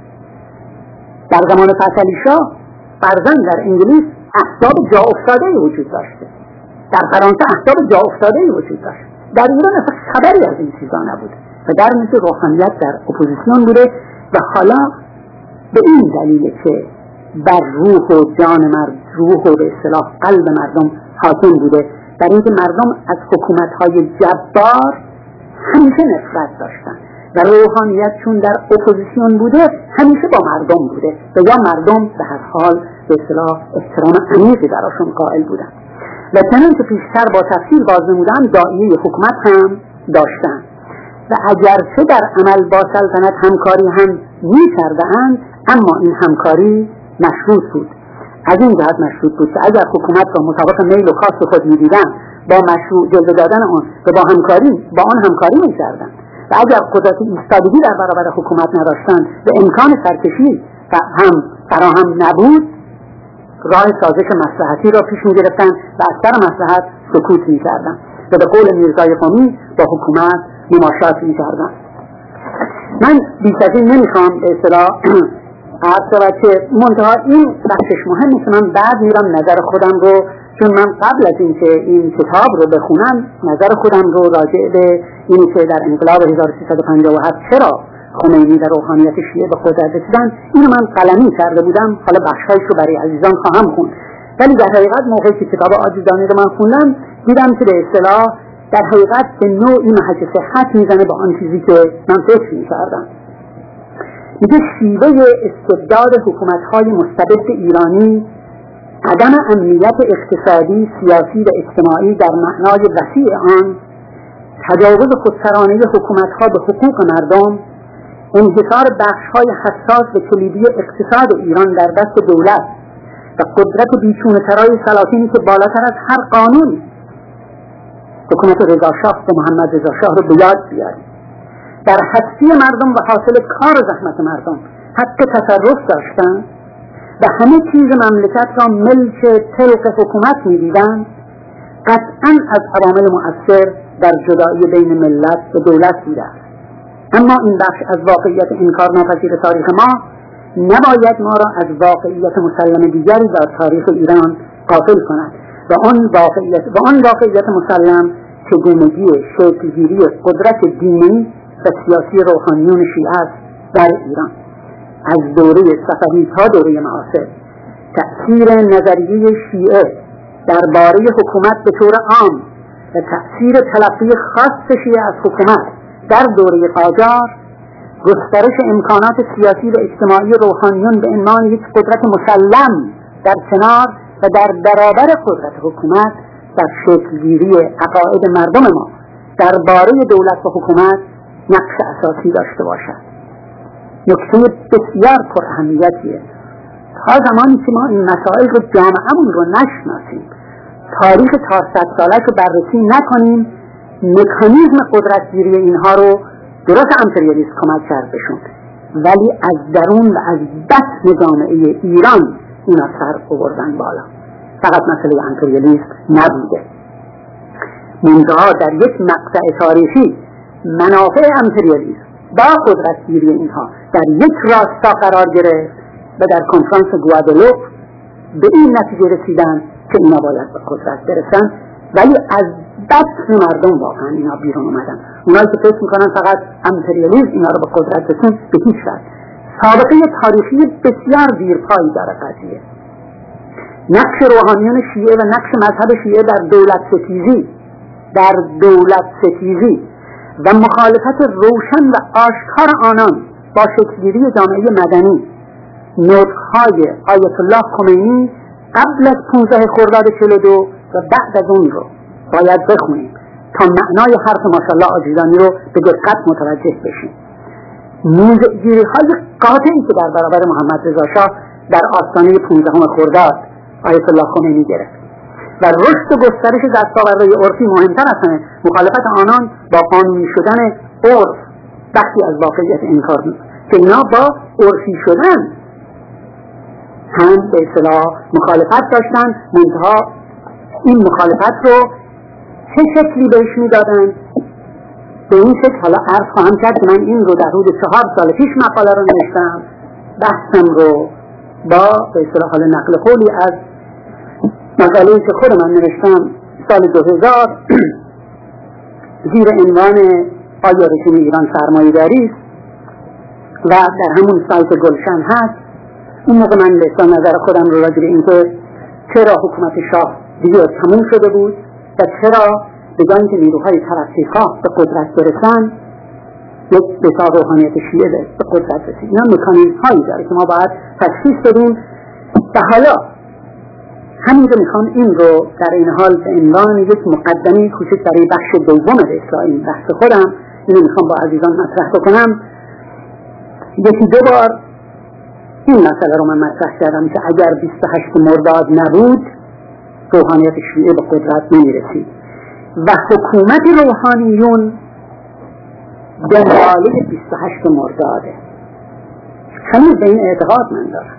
در زمان فتحعلی شاه فرضاً در انگلیس احزاب جا افتاده‌ای وجود داشته، در فرانسه احزاب جا افتاده‌ای وجود داشت، در ایران اصلا خبری از این چیزا نبود و در مثل روحانیت در اپوزیسیون بوده و حالا به این دلیل که بر روح و جان روح و به اصطلاح قلب مردم حاکم بوده، در اینکه مردم از حکومت‌های جبار همیشه نفرت داشتن و روحانیت چون در اپوزیسیون بوده همیشه با مردم بوده و یا مردم به هر حال به اصطلاح احترام عمیقی براشون قائل بودن و چنانکه پیشتر با تفصیل باز نمودم داعیه حکومت هم داشتن و اگرچه در عمل با سلطنت همکاری هم می‌کردند، اما این همکاری مشروط بود. از این جهت مشروط بود که اگر حکومت را مطابق میل و خواست خود می‌دیدن با مشروع جلوه دادن آن و با آن همکاری می‌کردند و اگر قدرت ایستادگی در برابر حکومت نداشتند و امکان سرکشی هم فراهم نبود، راه سازش مصلحتی را پیش می‌گرفتند و از سر مصلحت سکوت می‌کردند و به قول میرزای قمی با حکومت مماشات می‌کردند. من بیش از این نمی‌خوام به اصطلاح عرض که منتها این بخشش مهمه که من بعد میرم نظر خودم رو، چون من قبل از اینکه این کتاب رو بخونم نظر خودم رو راجع به اینی که در انقلاب 1357 چرا خمینی در روحانیت شیعه به قدرت رسیدن، اینو من قلمی کرده بودم. حالا بخشایش رو برای عزیزان خواهم خوند، ولی در حقیقت موقعی که کتاب عاجزانه رو من خوندم دیدم که به اصطلاح در حقیقت به نوعی محک صحت میزنه با آن چیزی که من فکر می‌کردم. میگه شیوه استبداد حکومت‌های مستبد ایرانی، عدم امنیت اقتصادی، سیاسی و اجتماعی در معنای وسیع آن، تجاوز خودسرانه حکومت‌ها به حقوق مردم، انحصار بخش‌های حساس و کلیدی اقتصاد ایران در دست دولت و قدرت بیچونه‌ترای سلاطینی که بالاتر از هر قانون حکومت رضاشاه و محمد رضاشاه رو به یاد بیاریم، در هستی مردم و حاصل کار و زحمت مردم حق تصرف داشتن و همه چیز مملکت را ملک طلق حکومت می‌دیدند، قطعاً از عوامل مؤثر در جدایی بین ملت و دولت بوده است. اما این بخش از واقعیت انکارناپذیر تاریخ ما نباید ما را از واقعیت مسلم دیگری در تاریخ ایران غافل کند و آن واقعیت مسلم چگونگی شکلگیری قدرت دینی و سیاسی روحانیون شیعه است در ایران. از دوره صفوی تا دوره معاصر تأثیر نظریه شیعه درباره حکومت به طور عام و تأثیر تلقی خاص شیعه از حکومت در دوره قاجار، گسترش امکانات سیاسی و اجتماعی روحانیون به عنوان یک قدرت مسلم در کنار و در برابر قدرت حکومت در شکلگیری عقاید مردم ما درباره دولت و حکومت نقش اساسی داشته باشد. نکته بسیار پراهمیتیه. تا زمانی که ما این مسائل رو جامعه‌مون رو نشناسیم، تاریخ تا 100 سالش رو بررسی نکنیم، مکانیزم قدرتگیری اینها رو درست امپریالیسم کمک کرد بشون، ولی از درون و از بطن جامعه ایران اینا سر آوردن بالا. فقط مسئله امپریالیسم نبوده. منتها در یک مقطع تاریخی منافع امپریالیسم با قدرتگیری اینها در یک راستا قرار گرفت و در کنفرانس گوادلوپ به این نتیجه رسیدن که اینا باید به قدرت برسن، ولی از بطن مردم واقعا اینا بیرون اومدن. اونایی که فکر میکنن فقط امپریالیسم اینا رو به قدرت رسون، به هیچ وجه. سابقه تاریخی بسیار دیرپایی داره قضیه. نقش روحانیون شیعه و نقش مذهب شیعه در دولت ستیزی و مخالفت روشن و آشکار آنان با شکلگیری جامعه مدنی، نطق‌های آیت الله خمینی قبل از 15 خرداد 42 و بعد از اون رو باید بخونیم تا معنای حرف ماشاءالله عزیزانی رو به دقت متوجه بشیم. موضع‌گیری‌های قاطعی که در برابر محمد رضا شاه در آستانه 15 خرداد آیت الله خمینی گرفت و رشد و گسترش دستاوردهای عرفی مهمتر از همه مخالفت آنان با قانونی شدن عرف بخشی از واقعیت انکار بود که اینا با عرفی شدن هم به اصطلاح مخالفت داشتن. منتها این مخالفت رو چه شکلی بهش میدادن؟ به این شکل حالا عرض خواهم کرد که من این رو در حدود 4 سال پیش مقاله رو نوشتم، بحثم رو با به اصطلاح حالا نقل قولی از مقاله‌ای که خود من نوشتم سال 2000 زیر عنوان آیا رژیم ایران سرمایه‌داری است و در همون سایت گلشن هست. اون موقع من لسان نظر خودم رو راجع به اینکه چرا حکومت شاه دیگه تموم شده بود و چرا به جای اینکه نیروهای ترقی‌خواه به قدرت برسن یک بساط روحانیت شیعه به قدرت رسید. اینا مکانیزم‌هایی داره که ما باید تشخیص بدیم و حالا همینجا میخوام این رو در این حال به عنوان یک مقدمه کوچک برای بخش دوم به اصلاح بحث خودم اینو میخوام با عزیزان مطرح بکنم. یکی دو بار این مسئله رو من مطرح کردم که اگر 28 مرداد نبود روحانیت شیعه به قدرت نمیرسید و حکومت روحانیون دنباله 28 مرداده. همین به این اعتقاد من دارم.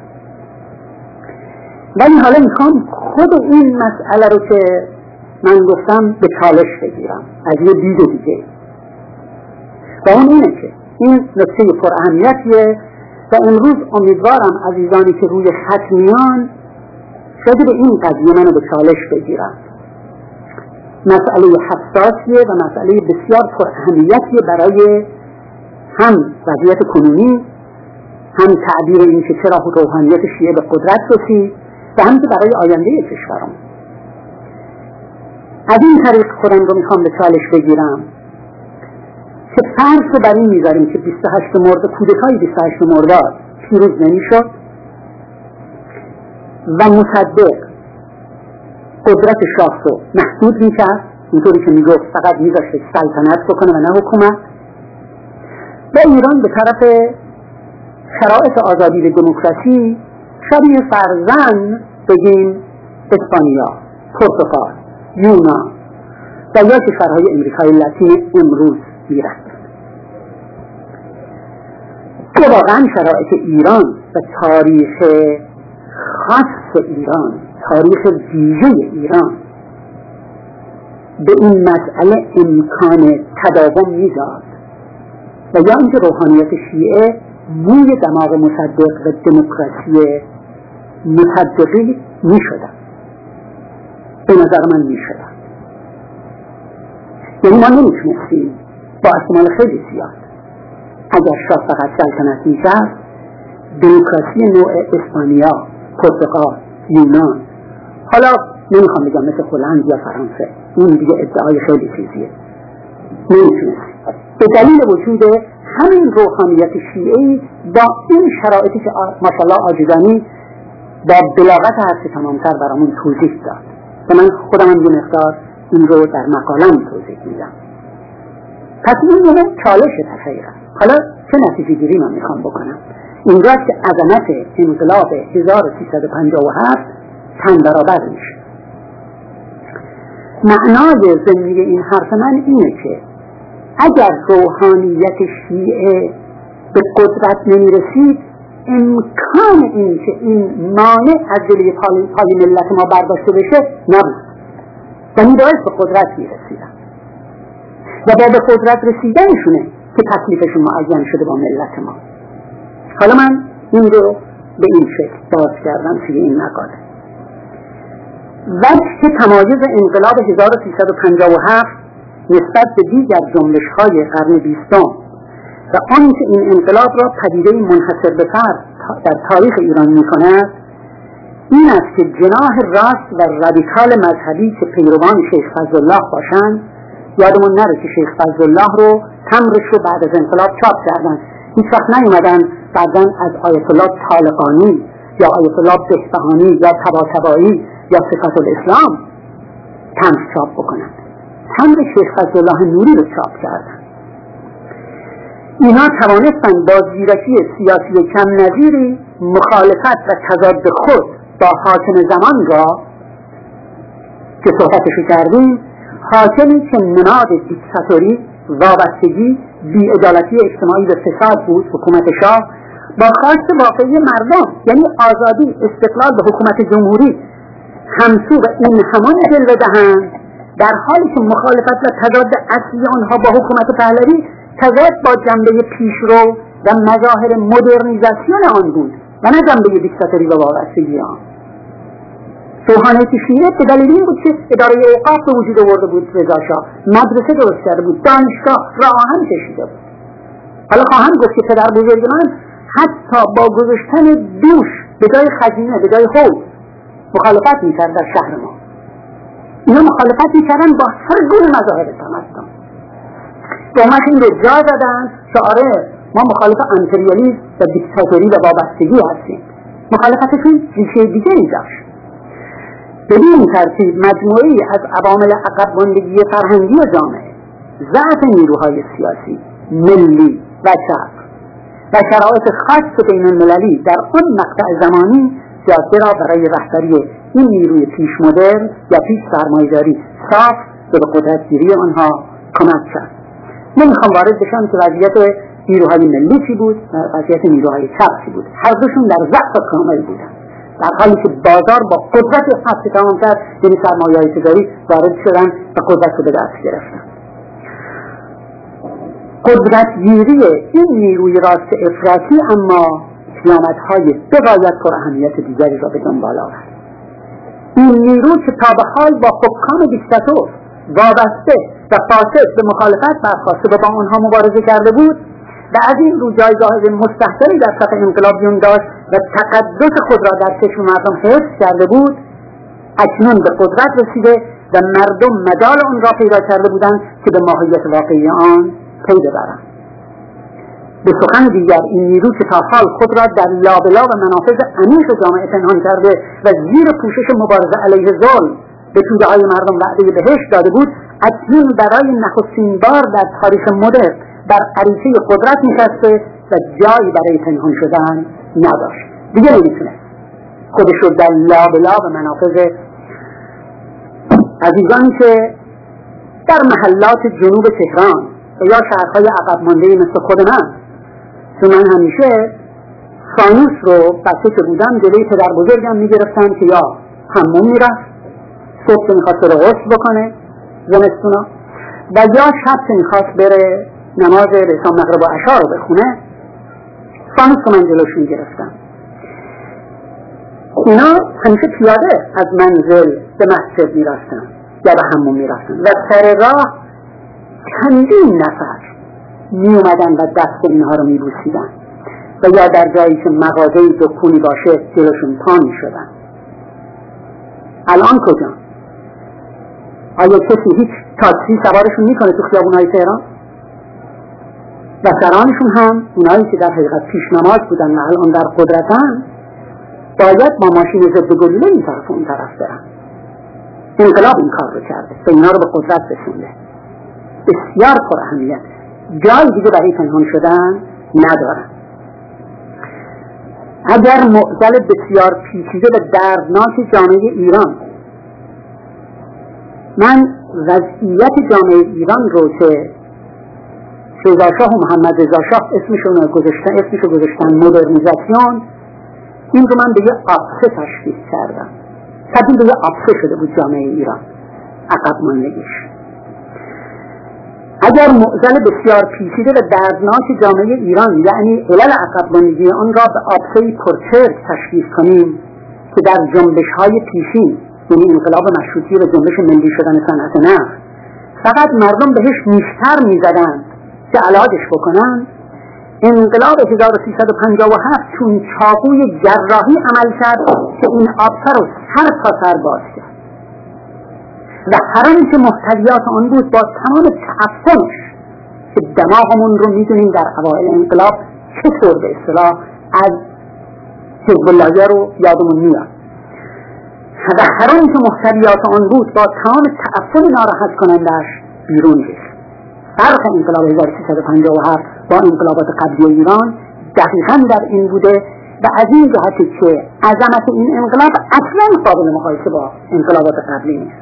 ولی حالا میخوام خود این مسئله رو که من گفتم به چالش بگیرم از یه دید دیگه و اون اینه که این نکته پر اهمیتیه و امروز امیدوارم عزیزانی که روی خط میان شاید به این قضیه منو به چالش بگیرم. مسئله حساسیه و مسئله بسیار پر اهمیتیه برای هم وضعیت کنونی، هم تعبیر این که چرا روحانیت شیعه به قدرت رسید و هم که برای آینده کشورم. از این طریق خودم رو میخوام به چالش بگیرم که فرض رو بر این میذاریم که 28 مرداد کودتای 28 مرداد پیروز نمیشد و مصدق قدرت شاه رو محدود میکرد، اینطوری که میگفت فقط میذاشت سلطنت بکنه و نه حکومت، و ایران به طرف شرایط آزادی و دموکراسی شبیه فرزن بگیم اسپانیا، پرتغال، یونان و یا کشورهای امریکای لاتین امروز میرفت. که واقعا شرایط ایران و تاریخ خاص ایران، تاریخ ویژه ایران به این مسئله امکان تداوم میداد و یا اینکه روحانیت شیعه موی دماغ مصدق و دموکراسی مصدقی میشدن. به نظر من میشدن. یعنی ما نمیتونستیم با احتمال خیلی زیاد اگر شاه فقط سلطنت میکرد دموکراسی نوع اسپانیا، پرتغال، یونان، حالا نمیخوام بگم مثل هلند یا فرانسه، اون دیگه ادعای خیلی چیزیه، نمیتونستیم به دلیل وجود همین روحانیت شیعی با این شرایطی که ماشاءالله آجودانی با بلاغت هرچه تمامتر برامون توضیح داد و من خودم هم یه مقدار این رو در مقالم توضیح میدم. پس این یه چالش تحقیقه. حالا چه نتیجه گیری من میخوام بکنم؟ اینجا که عظمت انقلاب 1357 چند برابر میشه. معنای ضمنی این حرف من اینه که اگر روحانیت شیعه به قدرت نمیرسید امکان این که این مانع از جلوی پای ملت ما برداشته بشه نبود و میباید به قدرت میرسیدن و با به قدرت رسیدنشونه که تکلیفشون معین شده با ملت ما. حالا من این رو به این شکل باز کردم توی این مقاله. وجه تمایز انقلاب 1357 نسبت به دیگر جنبش‌های قرن 20 و آنچه این انقلاب را پدیده منحصر به فرد در تاریخ ایران می‌کند این است که جناح راست و رادیکال مذهبی که پیروان شیخ فضلالله باشند، یادمون نره که شیخ فضلالله رو تمرش رو بعد از انقلاب چاپ کردن، هیچ وقت نیومدن بعداً از آیت الله طالقانی یا آیت الله بهبهانی یا طباطبایی یا صفات الاسلام تمر چاپ بکنن، تمر شیخ فضلالله نوری رو چاپ کردن. اینا توانستن با زیرکی سیاسی کم نظیری مخالفت و تضاد خود با حاکم زمان را که صحبتشو کردیم، حاکمی که نماد دیکتاتوری، وابستگی، بی‌عدالتی اجتماعی و فساد بود، حکومت شاه، با خواست واقعی مردم یعنی آزادی، استقلال به حکومت جمهوری همسو و این همان جلوه دهند، در حالی که مخالفت و تضاد اصلی آنها با حکومت پهلوی تضاد با جنبه پیشرو و مظاهر مدرنیزاسیون آن بود و نه جنبه دیکتاتوری و وابستگی آن. روحانیت شیعه به دلیل این بود که اداره اوقاف به وجود آورده بود، رضا شاه مدرسه درست کرده بود، دانشگاه راه آهن کشیده بود. حالا خواهم گفت که پدر بزرگ من حتی با گذاشتن دوش به جای خزینه، به جای حوض مخالفت میکرد در شهر ما. اینا مخالفت میکردن با هر گونه مظاهر تمدن. دومش این رو جا دادن که آره ما مخالف امپریالیسم و دیکتاتوری و وابستگی هستیم. مخالفتشون ریشه دیگری داشت. بدین ترتیب مجموعی از عوامل عقب ماندگی فرهنگی جامعه، ضعف نیروهای سیاسی، ملی و چپ و شرایط خاص بین المللی در آن مقطع زمانی جاده را برای رهبری این نیروی پیش مدرن یا پیش سرمایه‌داری صاف به قدرت گیری آنها کمک کرد. نمیخوام وارد بشم که وضعیت نیروهای ملی چی بود و وضعیت نیروهای چپ چی بود. هر دوشون در ضعف کامل بودن، در حالی که بازار با قدرت خاصی تمام کرد، یعنی سرمایه‌های تجاری وارد شدن و قدرت رو به دست گرفتن. قدرتگیری این نیروی راست افراطی اما پیامدهای بغایت پر اهمیت دیگری را به دنبال آورد. این نیرو که تا به حال با حکام دیکتاتور وابسته و فاسد به مخالفت برخاسته و با آنها مبارزه کرده بود و از این رو جایگاه مستحکمی در صف انقلابیون داشت و تقدس خود را در چشم مردم حفظ کرده بود، اکنون به قدرت رسیده و مردم مجال آن را پیدا کرده بودند که به ماهیت واقعی آن پی ببرند. به سخن دیگر این نیرو که تا حال خود را در لابلا و منافذ عمیق جامعه پنهان کرده و زیر پوشش مبارزه علیه ظلم به توده های مردم وعده بهشت داده بود، اکنون برای نخستین بار در تاریخ مدرن بر عریصه قدرت نشسته و جایی برای پنهان شدن نداشت. دیگه نمیتونه خودش رو در لابلا و منافذ عزیزانی که در محلات جنوب تهران و یا شهرهای عقب مانده مثل خود من، چون من همیشه فانوس رو بچه که بودم جلوی پدر بزرگم میگرفتم که یا حموم میرفت صبح که میخواست رو غسل بکنه زمستونا و یا شب که میخواست بره نماز رسام مغرب و عشا رو بخونه فانوس رو من جلوش میگرفتم. اینا همیشه پیاده از منزل به مسجد میرفتن یا به حموم میرفتن و سر راه چندین نفر میومدن و دست اینها رو میبوسیدن و یا در جایی که مغازه دکونی باشه جلوشون پا میشدن. الان کجا؟ آیا کسی هیچ تاکسی سوارشون میکنه تو خیابونهای تهران؟ و سرانشون هم اونایی که در حقیقت پیش نماز بودن و الان در قدرتن باید با ماشین ضد گلوله این طرف و اون طرف برن. انقلاب این کار رو کرده و اینا رو به قدرت رسونده. بسیار پر اهمیت، جای دیگه برای پنهان شدن ندارن. اگر معضل بسیار پیچیده و دردناک جامعه ایران، من وضعیت جامعه ایران رو که رضا شاه و محمد رضا شاه اسمشو گذاشتن مدرنیزاسیون، این رو من به یه آبسه تشبیه کردم. تبدیل به یه آبسه شده بود جامعه ایران، عقب ماندگیش. اگر معضل بسیار پیچیده و دردناک جامعه ایران یعنی علل عقب ماندگی آن را به آبسه‌ای پرچرک تشبیه کنیم که در جنبش‌های پیشین یعنی انقلاب مشروطیه و جنبش ملی شدن صنعت نفت فقط مردم بهش نیشتر می‌زدند که علاجش بکنن، انقلاب 1357 چون چاقوی جراحی عمل کرد که این آبسه رو سر تا سر باز کرد و هر آنچه محتویات آن بود با تمام تعفنش که دماغمون رو میدونیم در اوایل انقلاب چطور به اصطلاح از حزب الله رو یادمون میاد و هر آنچه محتویات آن بود با تمام تعفن ناراحت کنندش بیرون ریخت. فرق انقلاب 1357 با انقلابات قبلی ایران دقیقاً در این بوده و از این جهتی که عظمت این انقلاب اصلاً قابل مقایسه با انقلابات قبلی نیست.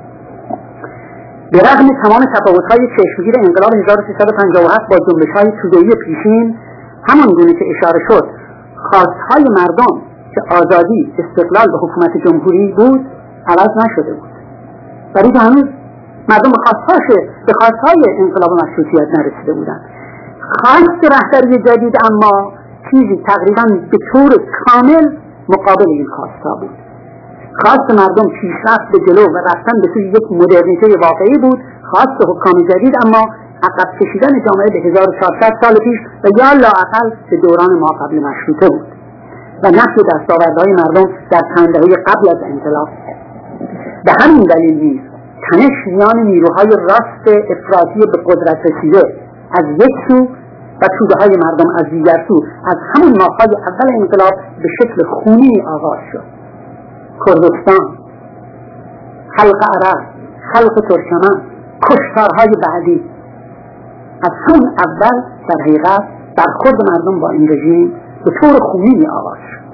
به رغم تمام تفاوت‌های چشمگیر انقلاب 1357 با جنبش‌های توده‌ای پیشین، همان گونه که اشاره شد خواست‌های مردم که آزادی، استقلال و حکومت جمهوری بود عوض نشده بود. برای که هنوز مردم به خواست‌های انقلاب مشروطیت نرسیده بودند. خواست رهبری جدید اما چیزی تقریباً به طور کامل مقابل این خواست‌ها بود. خواست مردم پیشرفت به جلو و رفتن به سوی یک مدرنیته واقعی بود. خواست حکام جدید اما عقب کشیدن جامعه به 1400 سال پیش و یا لااقل به دوران ما قبل مشروطه بود و نفی دستاوردهای مردم در چند دهه قبل از انقلاب. به همین دلیل نیز تنش میان نیروهای راست افراطی به قدرت رسیده از یک سو و توده‌های مردم از دیگر سو از همون ماه‌های اول انقلاب به شکل خونی آغاز شد. کردستان، خلق عرب، خلق ترکمن، کشتارهای بعدی از همون اول در حقیقت برخورد مردم با این رژیم به طور خونی آغاز شد.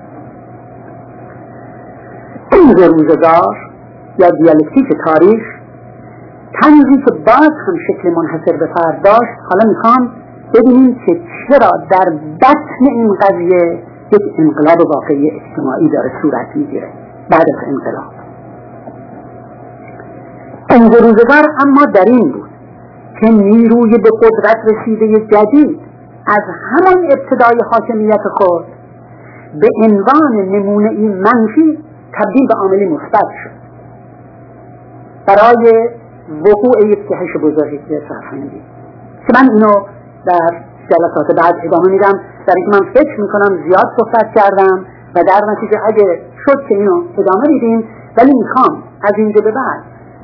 طنز روزگار یا دیالکتیک تاریخ، طنزی که باز هم شکل منحصر به فرد داشت. حالا میخوام ببینیم که چرا در بطن این قضیه یک انقلاب واقعی اجتماعی داره صورت میگیره بعد از انقلاب. طنز روزگار اما در این بود که نیروی به قدرت رسیده جدید از همان ابتدای حاکمیت خود به عنوان نمونه‌ای منفی تبدیل به عاملی مثبت شد برای وقوع یک جهش بزرگی فرهنگی که من اینو در جلسات بعد ادامه میدم، در اینکه من فکر میکنم زیاد صحبت کردم و در نتیجه اگه شد که اینو ادامه میدیم، ولی میخوام از اینجا به بعد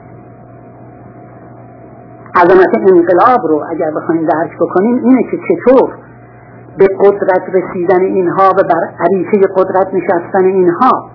عظمت انقلاب رو اگر بخوایم درک بکنیم اینه که چطور به قدرت رسیدن اینها و بر عریشه قدرت نشستن اینها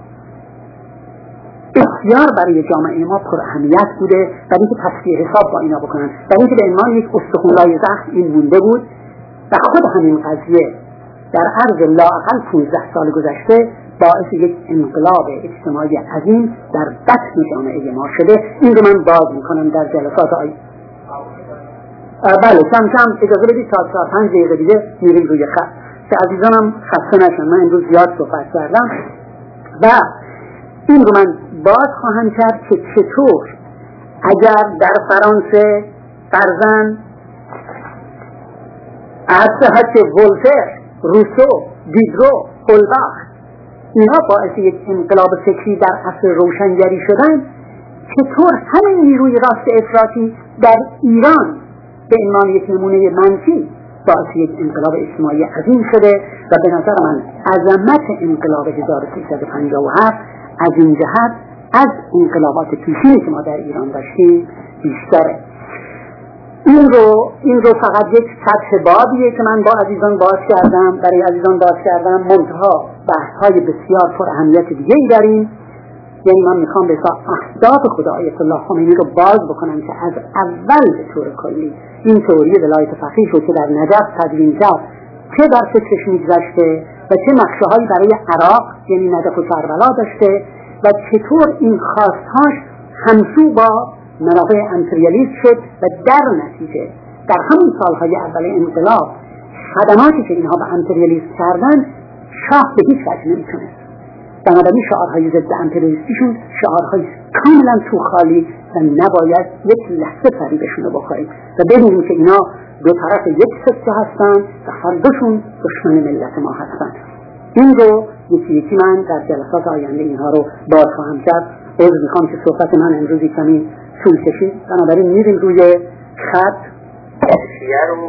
بسیار برای جامعه ما پر اهمیت بوده، برای که تصفیه حساب با اینا بکنن، برای که به عنوان یک استخوان‌لای زخم این مونده بود و خود همین قضیه در عرض لااقل 15 سال گذشته باعث یک انقلاب اجتماعی عظیم در بطن جامعه ما شده. این رو من باز میکنم در جلسات آینده. بله کم کم اجازه بدید تا 4-5 دقیقه دیگه میریم روی خط. که عزیزانم خسته نشن، من امروز زیاد صحبت کردم و این رو من باز خواهم کرد که چطور اگر در فرانسه فرزن از صحت ولتر، روسو، دیدرو، هولباخ اینها باعث یک انقلاب فکری در عصر روشنگری شدن، چطور همین نیروی راست افراطی در ایران به عنوان یک نمونه منفی باعث یک انقلاب اجتماعی عظیم شده و به نظر من عظمت انقلاب 1357 از این جهت از انقلابات پیشینی که ما در ایران داشتیم بیشتره. این رو فقط یک سطح بابیه که من با عزیزان باز کردم، برای عزیزان باز کردم، منتها بحث‌های بسیار پر اهمیت دیگه‌ای داریم. یعنی من میخوام به اهداف خدا آیت الله خمینی رو باز بکنم که از اول به طور کلی این تئوری ولایت فقیه رو که در نجف تدوین کرد چه در فکرش میگذشته و چه نقشه‌هایی برای عراق یعنی نجف و کربلا داشته و چطور این خواستهاش همسو با منافع امپریالیست شد و در نتیجه در همون سالهای اول انقلاب خدماتی که اینها به امپریالیست کردن شاه به هیچ وجه نمیتونست. بنابراین شعارهای ضد امپریالیستیشون شعارهای کاملا توخالی و نباید یک لحظه فریبشون رو بخوریم و بدونیم که اینا دو طرف یک سکه هستن و هر دوشون دشمن ملت ما هستن. این رو یکی من در جلسات آینده اینها رو باز خواهم کرد. عذر میخوام که صحبت من امروزی کمی طول کشید، بنابراین میریم روی خط